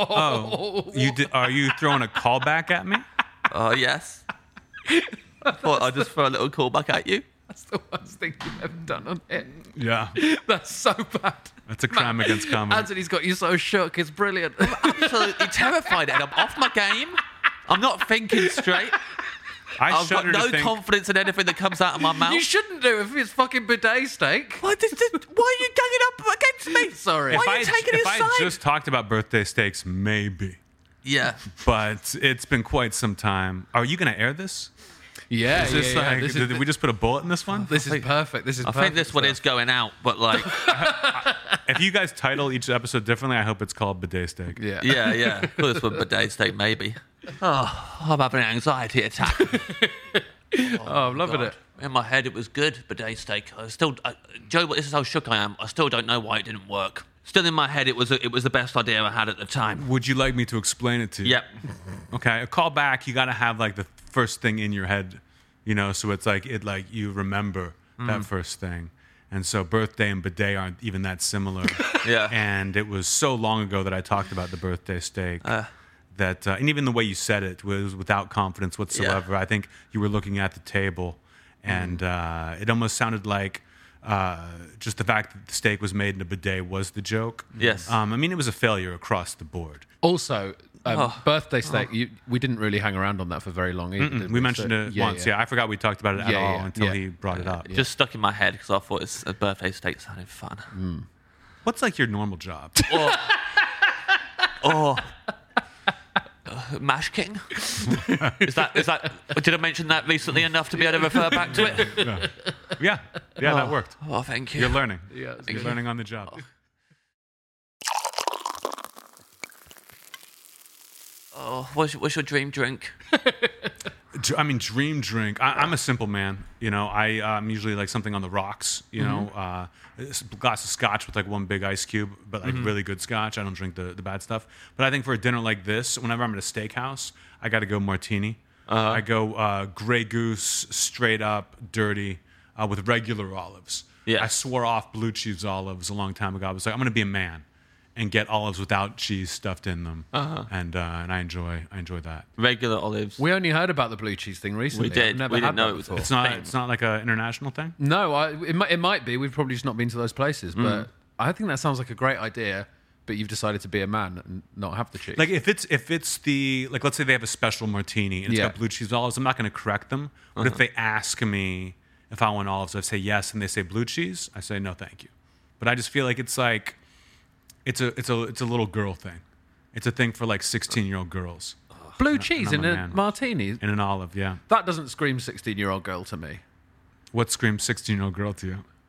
Are you throwing a callback at me? Yes. I thought I'd just throw a little callback at you. That's the worst thing you've ever done on it. Yeah. That's so bad. That's a crime against comedy. Anthony's got you so shook. It's brilliant. I'm absolutely terrified, Ed. I'm off my game. I'm not thinking straight. I've got no confidence in anything that comes out of my mouth. You shouldn't do if it's fucking bidet steak. Why are you ganging up against me? Sorry. Why are you taking his side? If I just talked about birthday steaks, maybe. Yeah. But it's been quite some time. Are you going to air this? Yeah. Did we just put a bullet in this one? This is perfect. I think this one is going out, but like... If you guys title each episode differently, I hope it's called Bidet Steak. Yeah. Well, this one, Bidet Steak, maybe. Oh, I'm having an anxiety attack. I'm loving it. In my head, it was good, bidet steak. Joe, this is how shook I am. I still don't know why it didn't work. Still in my head, it was the best idea I had at the time. Would you like me to explain it to you? Yep. Okay, a call back, you got to have like the first thing in your head, so it's like you remember that first thing. And so birthday and bidet aren't even that similar. Yeah. And it was so long ago that I talked about the birthday steak. That and even the way you said it was without confidence whatsoever. I think you were looking at the table, and it almost sounded like just the fact that the steak was made in a bidet was the joke. Yes. I mean, it was a failure across the board. Also, birthday steak, we didn't really hang around on that for very long either. We mentioned it once. Yeah, I forgot we talked about it at all until he brought it up. Just stuck in my head because I thought a birthday steak sounded fun. What's like your normal job? Mash King? Is that? Did I mention that recently enough to be able to refer back to it? Yeah, that worked. Oh, thank you. You're learning. Yeah, you're learning on the job. Oh, what's your dream drink? I mean, dream drink. I'm a simple man. I'm usually like something on the rocks. A glass of scotch with like one big ice cube, but like really good scotch. I don't drink the bad stuff. But I think for a dinner like this, whenever I'm at a steakhouse, I got to go martini. I go Grey Goose, straight up, dirty, with regular olives. Yeah. I swore off blue cheese olives a long time ago. I was like, I'm going to be a man and get olives without cheese stuffed in them. And I enjoy that. Regular olives. We only heard about the blue cheese thing recently. We did. We didn't know it was. It's not like an international thing. No, it might be. We've probably just not been to those places. But I think that sounds like a great idea. But you've decided to be a man and not have the cheese. Like if it's the like, let's say they have a special martini and it's got blue cheese olives, I'm not going to correct them. But if they ask me if I want olives, I say yes, and they say blue cheese, I say no, thank you. But I just feel like it's like. It's a little girl thing. It's a thing for like 16-year-old girls. Blue cheese in a martini? In an olive, yeah. That doesn't scream 16-year-old girl to me. What screams 16-year-old girl to you?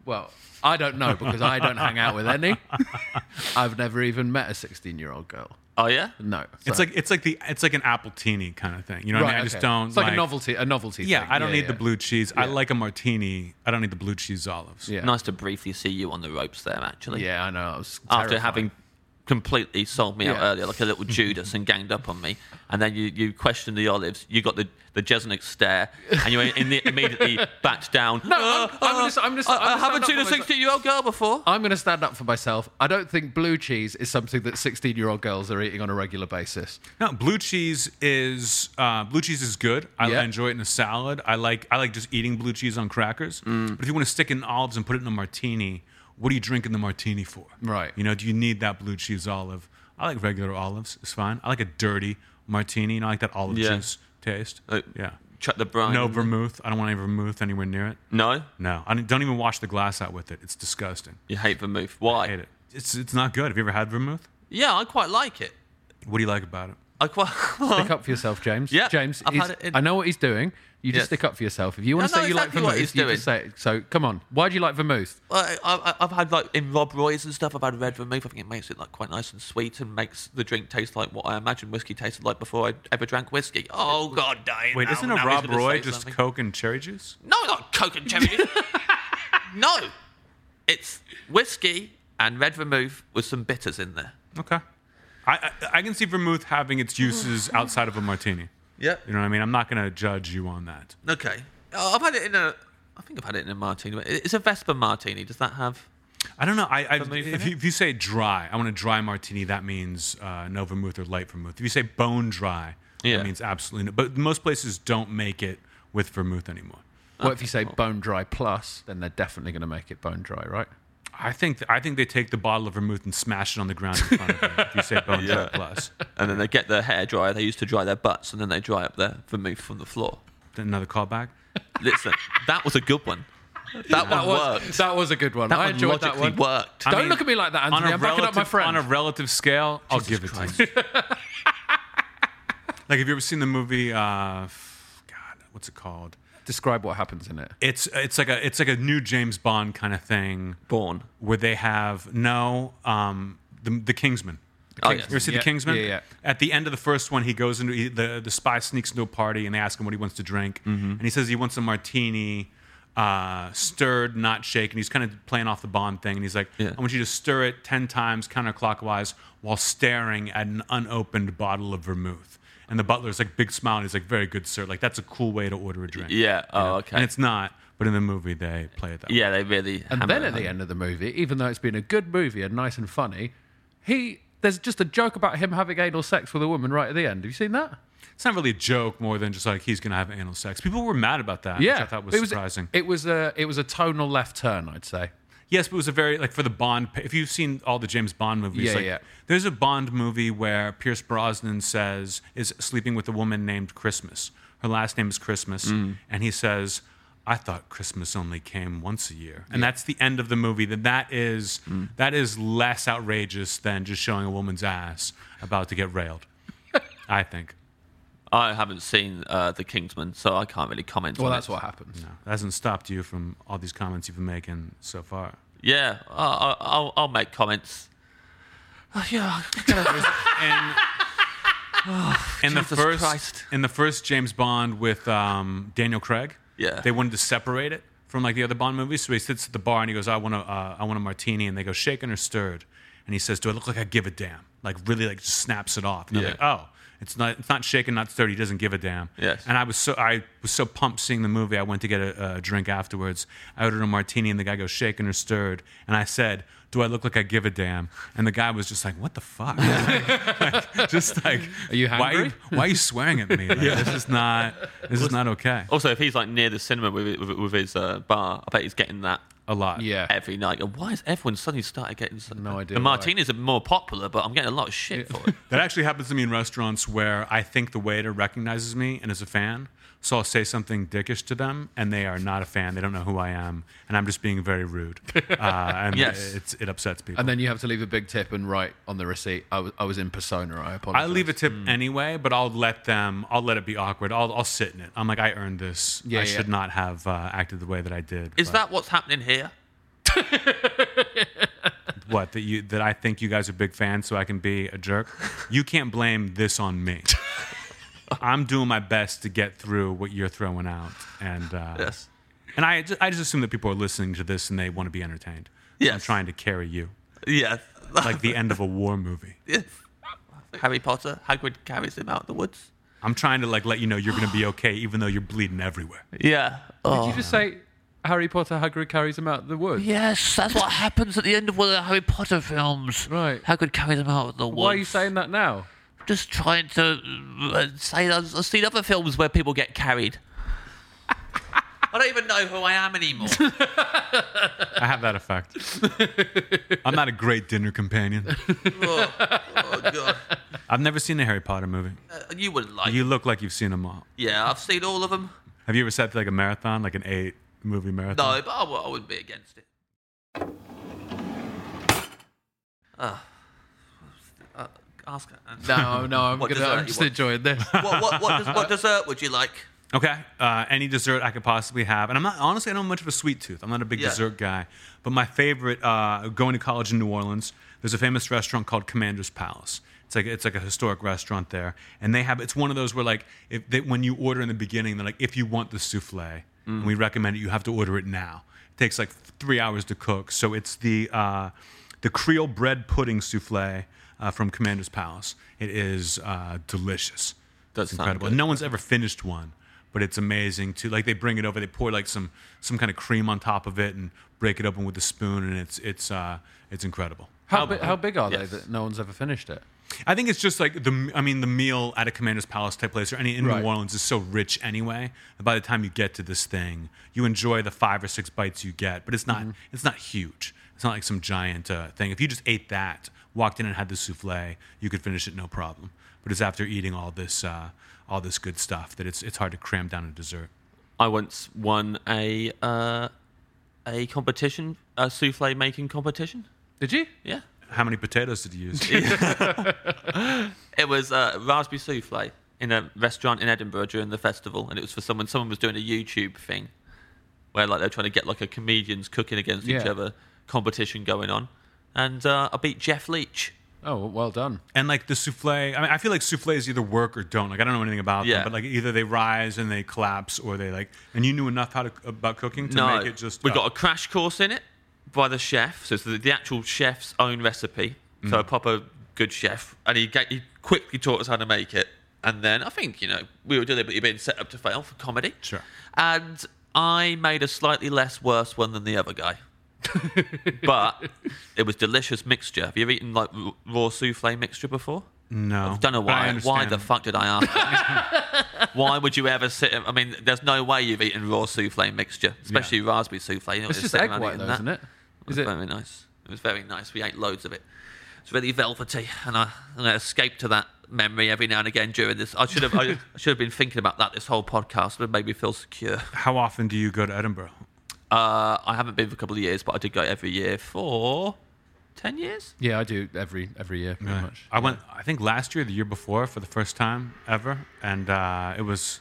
Well, I don't know because I don't hang out with any. I've never even met a 16-year-old girl. Oh yeah? No. It's like an appletini kind of thing. You know what I mean? I just don't. It's like a novelty Yeah, thing. I don't need the blue cheese. I like a martini. I don't need the blue cheese olives. Yeah. Nice to briefly see you on the ropes there, actually. Yeah, I know. I was After terrified. having completely sold me out earlier, like a little Judas, and ganged up on me, and then you questioned the olives. You got the Jeselnik stare, and you immediately backed down. No, I'm gonna I haven't seen a 16-year-old girl before. I'm going to stand up for myself. I don't think blue cheese is something that 16-year-old girls are eating on a regular basis. No, blue cheese is good. I enjoy it in a salad. I like just eating blue cheese on crackers. But if you want to stick it in olives and put it in a martini, what are you drinking the martini for? Right. You know, do you need that blue cheese olive? I like regular olives. It's fine. I like a dirty martini. I like that olive juice taste. Yeah. Chuck the brine. No vermouth. I don't want any vermouth anywhere near it. No? No. Don't even wash the glass out with it. It's disgusting. You hate vermouth. Why? I hate it. It's not good. Have you ever had vermouth? Yeah, I quite like it. What do you like about it? I quite. Stick up for yourself, James. Yeah, James, I've had it in- I know what he's doing. You just Yes. stick up for yourself. If you want to I say know you like exactly what vermouth, he's you doing. just say it. So, come on. Why do you like vermouth? I've had like in Rob Roy's and stuff. I've had red vermouth. I think it makes it like quite nice and sweet, and makes the drink taste like what I imagine whiskey tasted like before I ever drank whiskey. Oh God, damn! Wait, isn't a Rob Roy just Coke and cherry juice? No, not Coke and cherry juice. No, it's whiskey and red vermouth with some bitters in there. Okay. I can see vermouth having its uses outside of a martini. Yeah. You know what I mean? I'm not going to judge you on that. Okay. I've had it in a. I think I've had it in a martini. It's a Vespa martini. Does that have? I don't know. Vermouth in If you say dry, I want a dry martini. That means no vermouth or light vermouth. If you say bone dry, that means absolutely no. But most places don't make it with vermouth anymore. Well, if you say bone dry plus, then they're definitely going to make it bone dry, right? I think they take the bottle of vermouth and smash it on the ground in front of you. If you say bone dry plus, and then they get their hair dryer. They used to dry their butts, and then they dry up their vermouth from the floor. Another callback. Listen, that was a good one. That one worked. That was a good one. That I one enjoyed that logically one. worked. Don't look at me like that, Anthony. I'm backing up my friend. On a relative scale, I'll give it to you. Like, have you ever seen the movie? God, what's it called? Describe what happens in it. It's like a new James Bond kind of thing. Bourne, where they have the Kingsman. Oh, You ever see the Kingsman? Yeah. At the end of the first one, he goes into the spy sneaks into a party, and they ask him what he wants to drink, and he says he wants a martini, stirred, not shaken. He's kind of playing off the Bond thing, and he's like, I want you to stir it 10 times counterclockwise while staring at an unopened bottle of vermouth. And the butler's like, big smile, and he's like, very good, sir. Like, that's a cool way to order a drink. Yeah. You know? Okay. And it's not, but in the movie, they play it that way. Yeah, they really. And then at the end of the movie, even though it's been a good movie and nice and funny, there's just a joke about him having anal sex with a woman right at the end. Have you seen that? It's not really a joke more than just like he's going to have anal sex. People were mad about that, Yeah. which I thought was surprising. It was a tonal left turn, I'd say. Yes, but it was a very, like, for the Bond, if you've seen all the James Bond movies, there's a Bond movie where Pierce Brosnan is sleeping with a woman named Christmas. Her last name is Christmas, and he says, I thought Christmas only came once a year. And that's the end of the movie. That is less outrageous than just showing a woman's ass about to get railed, I think. I haven't seen The Kingsman, so I can't really comment on it. Well, that's what happens. No, that hasn't stopped you from all these comments you've been making so far. Yeah, I'll make comments. Yeah. In Christ. the first James Bond with Daniel Craig, they wanted to separate it from like the other Bond movies. So he sits at the bar and he goes, "I want a martini," and they go, "Shaken or stirred?" And he says, "Do I look like I give a damn?" Like really, like just snaps it off. And they're like, "Oh, it's not shaken, not stirred. He doesn't give a damn." Yes. And I was so pumped seeing the movie. I went to get a drink afterwards. I ordered a martini, and the guy goes, "Shaken or stirred?" And I said, "Do I look like I give a damn?" And the guy was just like, "What the fuck?" Just like, are you hungry? Why are you swearing at me? Like, This is not okay. Also, if he's like near the cinema with his bar, I bet he's getting that a lot. Yeah. every night. And why has everyone suddenly started getting something? No idea The why. martinis are more popular, but I'm getting a lot of shit for it. That actually happens to me in restaurants where I think the waiter recognizes me and is a fan. So I'll say something dickish to them, and they are not a fan. They don't know who I am, and I'm just being very rude. And Yes. it upsets people. And then you have to leave a big tip and write on the receipt, I was in persona, I apologize. I leave a tip anyway, but I'll let it be awkward. I'll sit in it. I'm like, I earned this. I should not have acted the way that I did. Is but- that what's happening here? What, that I think you guys are big fans so I can be a jerk? You can't blame this on me. I'm doing my best to get through what you're throwing out. And Yes. and I just assume that people are listening to this and they want to be entertained. So I'm Yes. trying to carry you. Yeah. Like the end of a war movie. Yes. Harry Potter, Hagrid carries him out of the woods. I'm trying to let you know you're going to be okay even though you're bleeding everywhere. Yeah. Did you just say Harry Potter, Hagrid carries him out of the woods? Yes, that's what happens at the end of one of the Harry Potter films. Right. Hagrid carries him out of the woods. Why are you saying that now? Just trying to say I've seen other films where people get carried. I don't even know who I am anymore. I have that effect. I'm not a great dinner companion. Oh, God. I've never seen a Harry Potter movie. You wouldn't like You look like you've seen them all. Yeah, I've seen all of them. Have you ever sat through like a marathon, like an 8-movie marathon? No, but I wouldn't be against it. Ask her. No, I'm What dessert you just want? enjoying this. What dessert would you like? Okay, any dessert I could possibly have, and honestly, I don't have much of a sweet tooth. I'm not a big dessert guy, but my favorite, going to college in New Orleans, there's a famous restaurant called Commander's Palace. It's like a historic restaurant there, and it's one of those where when you order in the beginning, they're like, if you want the souffle, and we recommend it, you have to order it now. It takes like 3 hours to cook, so it's the Creole bread pudding souffle from Commander's Palace. It is delicious. That's incredible. And no one's ever finished one. But it's amazing too. Like they bring it over, they pour like some kind of cream on top of it and break it open with a spoon, and it's incredible. How big are they that no one's ever finished it? I think it's just like the meal at a Commander's Palace type place or any in New Orleans is so rich anyway. That by the time you get to this thing, you enjoy the 5 or 6 bites you get, but it's not huge. It's not like some giant thing. If you just ate that, walked in and had the souffle, you could finish it no problem. But it's after eating all this good stuff that it's hard to cram down a dessert. I once won a competition, a souffle making competition. Did you? Yeah. How many potatoes did you use? It was raspberry souffle in a restaurant in Edinburgh during the festival, and it was for someone was doing a YouTube thing where like they're trying to get like a comedians cooking against each other competition going on, and I beat Jeff Leach. Oh, well done. And like the souffle, I feel like souffles either work or don't. Like I don't know anything about them, but like either they rise and they collapse, or they like. And you knew enough about cooking to make it just. We got a crash course in it by the chef, so it's the actual chef's own recipe. So a proper good chef, and he quickly taught us how to make it. And then I think we were deliberately being set up to fail for comedy. Sure. And I made a slightly less worse one than the other guy. But it was delicious mixture. Have you ever eaten like raw souffle mixture before? No. I don't know why. Why the fuck did I ask that? Why would you ever sit? I mean, there's no way you've eaten raw souffle mixture, especially raspberry souffle. It's just egg white, though, isn't it? It was very nice. It was very nice. We ate loads of it. It's really velvety, and I escape to that memory every now and again during this. I should have been thinking about that this whole podcast. It made me feel secure. How often do you go to Edinburgh? I haven't been for a couple of years, but I did go every year for 10 years. Yeah, I do every year, pretty much. I went, I think last year, the year before, for the first time ever, and it was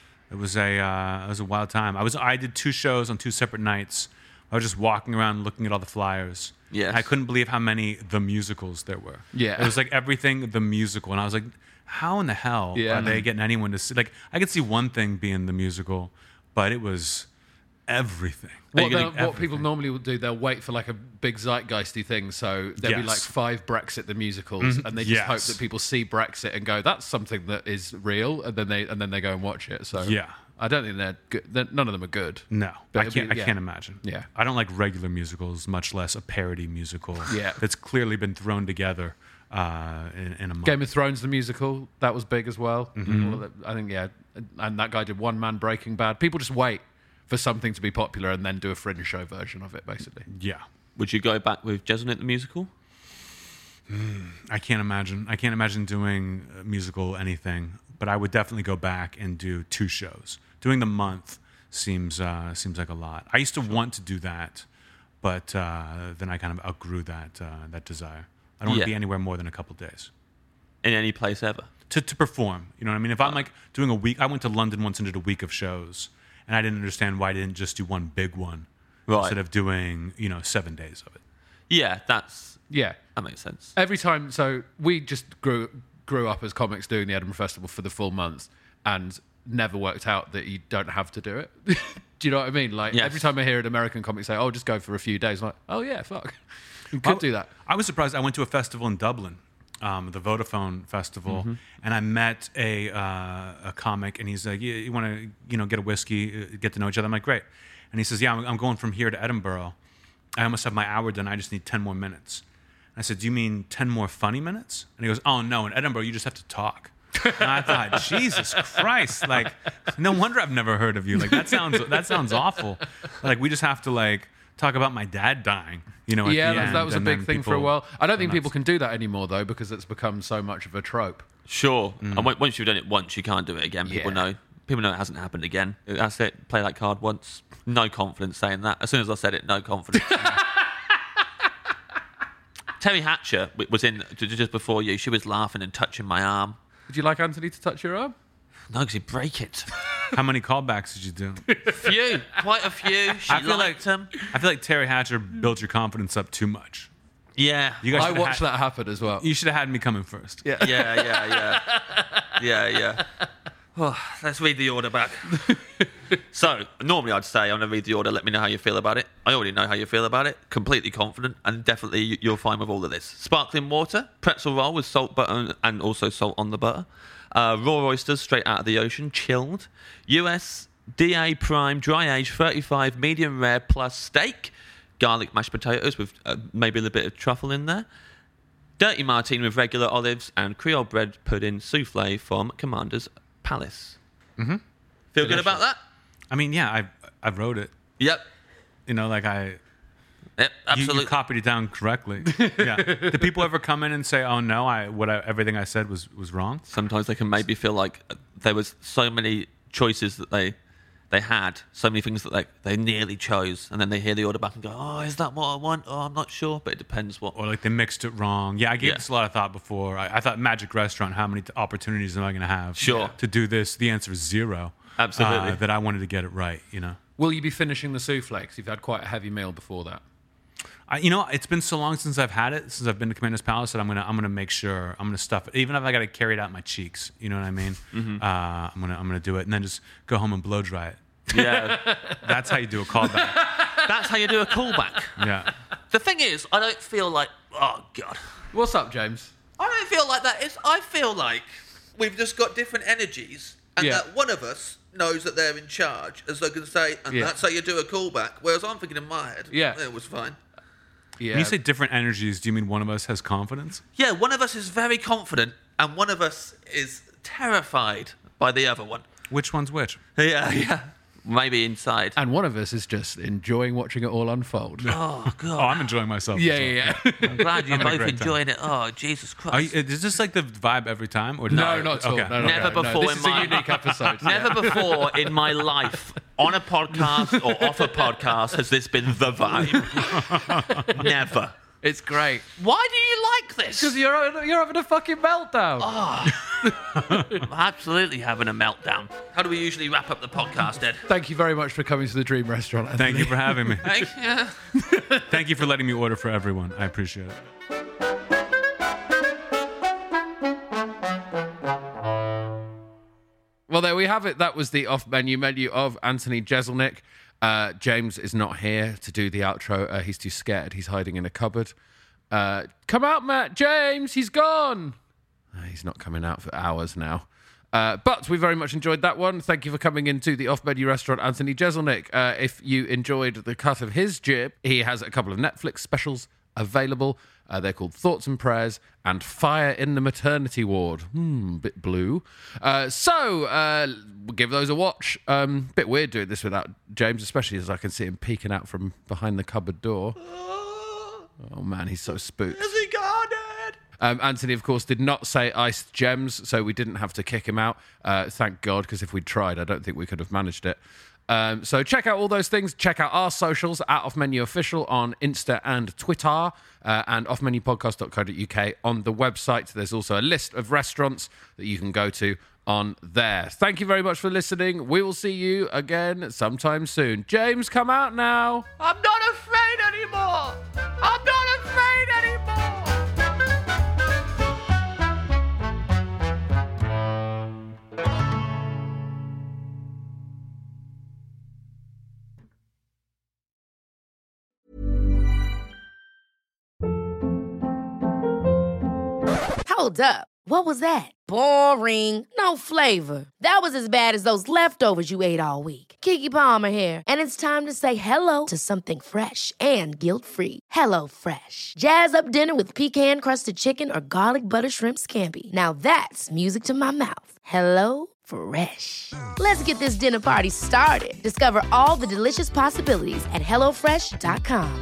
a wild time. I did 2 shows on 2 separate nights. I was just walking around looking at all the flyers. Yes. I couldn't believe how many The Musicals there were. Yeah. It was like everything The Musical, and I was like, how in the hell are they getting anyone to see? Like, I could see one thing being The Musical, but it was everything. What people normally will do, they'll wait for like a big zeitgeisty thing. So there'll be like 5 Brexit the musicals, and they just hope that people see Brexit and go, "That's something that is real," and then they go and watch it. So I don't think they're good. None of them are good. No, But I can't imagine. Yeah. I don't like regular musicals, much less a parody musical. That's clearly been thrown together in a month. Game of Thrones the musical, that was big as well. I think and that guy did One Man Breaking Bad. People just wait for something to be popular and then do a fringe show version of it, basically. Yeah. Would you go back with Jeselnik the musical? I can't imagine. I can't imagine doing a musical anything, but I would definitely go back and do 2 shows. Doing the month seems like a lot. I used to want to do that, but then I kind of outgrew that desire. I don't want to be anywhere more than a couple days. In any place ever? To perform. You know what I mean? If I'm like doing a week, I went to London once and did a week of shows, and I didn't understand why I didn't just do one big one instead of doing 7 days of it. Yeah, that makes sense. Every time, so we just grew up as comics doing the Edinburgh Festival for the full month, and never worked out that you don't have to do it. Do you know what I mean? Like every time I hear an American comic say, "Oh, just go for a few days," I'm like, "Oh yeah, fuck, you could do that." I was surprised. I went to a festival in Dublin, the Vodafone Festival, and I met a comic, and he's like, "You want to get a whiskey, get to know each other?" I'm like, "Great," and he says, "Yeah, I'm going from here to Edinburgh. I almost have my hour done. I just need 10 more minutes." And I said, "Do you mean 10 more funny minutes?" And he goes, "Oh no, in Edinburgh you just have to talk." And I thought, Jesus Christ, like, no wonder I've never heard of you. Like, that sounds awful. Like, we just have to talk about my dad dying. That was a big thing for a while. I don't think people can do that anymore though, because it's become so much of a trope. Sure, and once you've done it once, you can't do it again. People know. People know it hasn't happened again. That's it. Play that card once. No confidence saying that. As soon as I said it, no confidence. Terry Hatcher was in just before you. She was laughing and touching my arm. Would you like Anthony to touch your arm? No, because he'd break it. How many callbacks did you do? Few. Quite a few. She liked him. I feel like Terry Hatcher built your confidence up too much. Yeah. I watched that happen as well. You should have had me coming first. Yeah. Yeah. Oh, let's read the order back. So, normally I'd say, I'm going to read the order, let me know how you feel about it. I already know how you feel about it. Completely confident, and definitely you're fine with all of this. Sparkling water, pretzel roll with salt, butter, and also salt on the butter. Raw oysters straight out of the ocean, chilled. USDA prime, dry aged, 35, medium rare plus steak. Garlic mashed potatoes with maybe a little bit of truffle in there. Dirty martini with regular olives, and Creole bread pudding souffle from Commander's Palace. Mm-hmm. Feel good about that? I mean, yeah, I wrote it. Yep. Yep, absolutely. You copied it down correctly. Yeah. Did people ever come in and say, "Oh no, everything I said was wrong"? Sometimes they can maybe feel like there was so many choices that they had, so many things that they nearly chose, and then they hear the order back and go, "Oh, is that what I want? Oh, I'm not sure," but it depends what. Or they mixed it wrong. Yeah, I gave this a lot of thought before. I thought Magic Restaurant, how many opportunities am I going to have to do this? The answer is 0. Absolutely. That I wanted to get it right, Will you be finishing the souffle? Because you've had quite a heavy meal before that. It's been so long since I've had it, since I've been to Commander's Palace, that I'm gonna make sure I'm gonna stuff it, even if I got to carry it out my cheeks. You know what I mean? Mm-hmm. I'm gonna do it and then just go home and blow dry it. Yeah, that's how you do a callback. That's how you do a callback. Yeah. The thing is, I don't feel like. Oh God. What's up, James? I don't feel like that. I feel like we've just got different energies, and that one of us knows that they're in charge, as they can say, and that's how you do a callback. Whereas I'm thinking in my head, it was fine. Yeah. When you say different energies, do you mean one of us has confidence? Yeah, one of us is very confident, and one of us is terrified by the other one. Which one's which? Yeah. Maybe inside. And one of us is just enjoying watching it all unfold. Oh, God. Oh, I'm enjoying myself. Yeah. I'm glad you're both enjoying it. Oh, Jesus Christ. Is this like the vibe every time? Or no, not at all. Okay. No, never before this is a unique episode. Never before in my life, on a podcast or off a podcast, has this been the vibe. Never. It's great. Why do you like this? Because you're having a fucking meltdown. I'm absolutely having a meltdown. How do we usually wrap up the podcast, Ed? Thank you very much for coming to the Dream Restaurant, Anthony. Thank you for having me. Thank you. Thank you for letting me order for everyone. I appreciate it. Well, there we have it. That was the menu of Anthony Jeselnik. James is not here to do the outro. He's too scared. He's hiding in a cupboard. Come out, Matt. James, he's gone. He's not coming out for hours now. But we very much enjoyed that one. Thank you for coming into the off-menu restaurant, Anthony Jeselnik. If you enjoyed the cut of his jib, he has a couple of Netflix specials available. They're called Thoughts and Prayers and Fire in the Maternity Ward. Bit blue. So give those a watch. Bit weird doing this without James, especially as I can see him peeking out from behind the cupboard door. Oh, man, he's so spooked. Is he gone, Ed? Anthony, of course, did not say iced gems, so we didn't have to kick him out. Thank God, because if we'd tried, I don't think we could have managed it. So check out all those things. Check out our socials at Off Menu Official on Insta and Twitter, and offmenupodcast.co.uk on the website. There's also a list of restaurants that you can go to on there. Thank you very much for listening. We will see you again sometime soon. James, come out now. I'm not afraid anymore. I'm not afraid anymore. Hold up. What was that? Boring. No flavor. That was as bad as those leftovers you ate all week. Keke Palmer here, and it's time to say hello to something fresh and guilt-free. Hello Fresh. Jazz up dinner with pecan-crusted chicken or garlic butter shrimp scampi. Now that's music to my mouth. Hello Fresh. Let's get this dinner party started. Discover all the delicious possibilities at HelloFresh.com.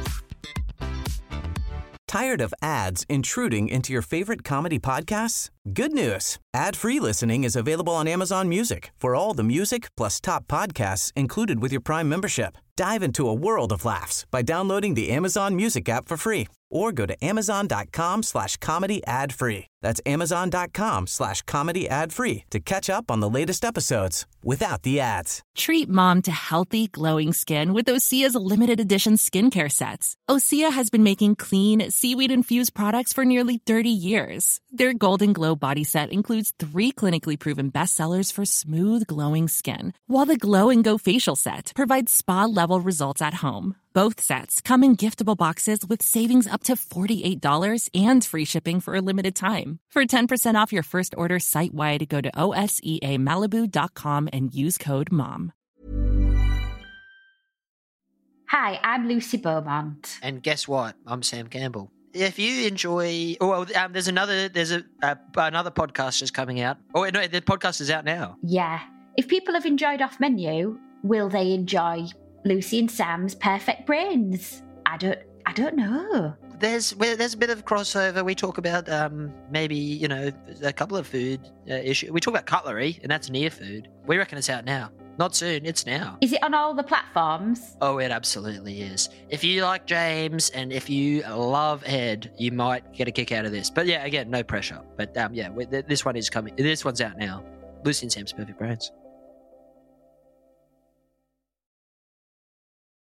Tired of ads intruding into your favorite comedy podcasts? Good news. Ad-free listening is available on Amazon Music for all the music plus top podcasts included with your Prime membership. Dive into a world of laughs by downloading the Amazon Music app for free or go to amazon.com/comedy ad-free. That's amazon.com/comedy ad-free to catch up on the latest episodes without the ads. Treat mom to healthy, glowing skin with Osea's limited edition skincare sets. Osea has been making clean, seaweed-infused products for nearly 30 years. Their Golden Glow body set includes 3 clinically proven bestsellers for smooth, glowing skin, while the Glow and Go facial set provides spa-level results at home. Both sets come in giftable boxes with savings up to $48 and free shipping for a limited time. For 10% off your first order site-wide, go to OSEAMalibu.com and use code MOM. Hi, I'm Lucy Beaumont. And guess what? I'm Sam Campbell. If you enjoy... there's another podcast just coming out. Oh, no, the podcast is out now. Yeah. If people have enjoyed Off Menu, will they enjoy Lucy and Sam's Perfect Brains? I don't know. There's a bit of crossover. We talk about maybe, a couple of food issues. We talk about cutlery, and that's near food. We reckon it's out now. Not soon, it's now. Is it on all the platforms? Oh, it absolutely is. If you like James and if you love Ed, you might get a kick out of this. But yeah, again, no pressure. But this one is coming. This one's out now. Lucy and Sam's Perfect Brains.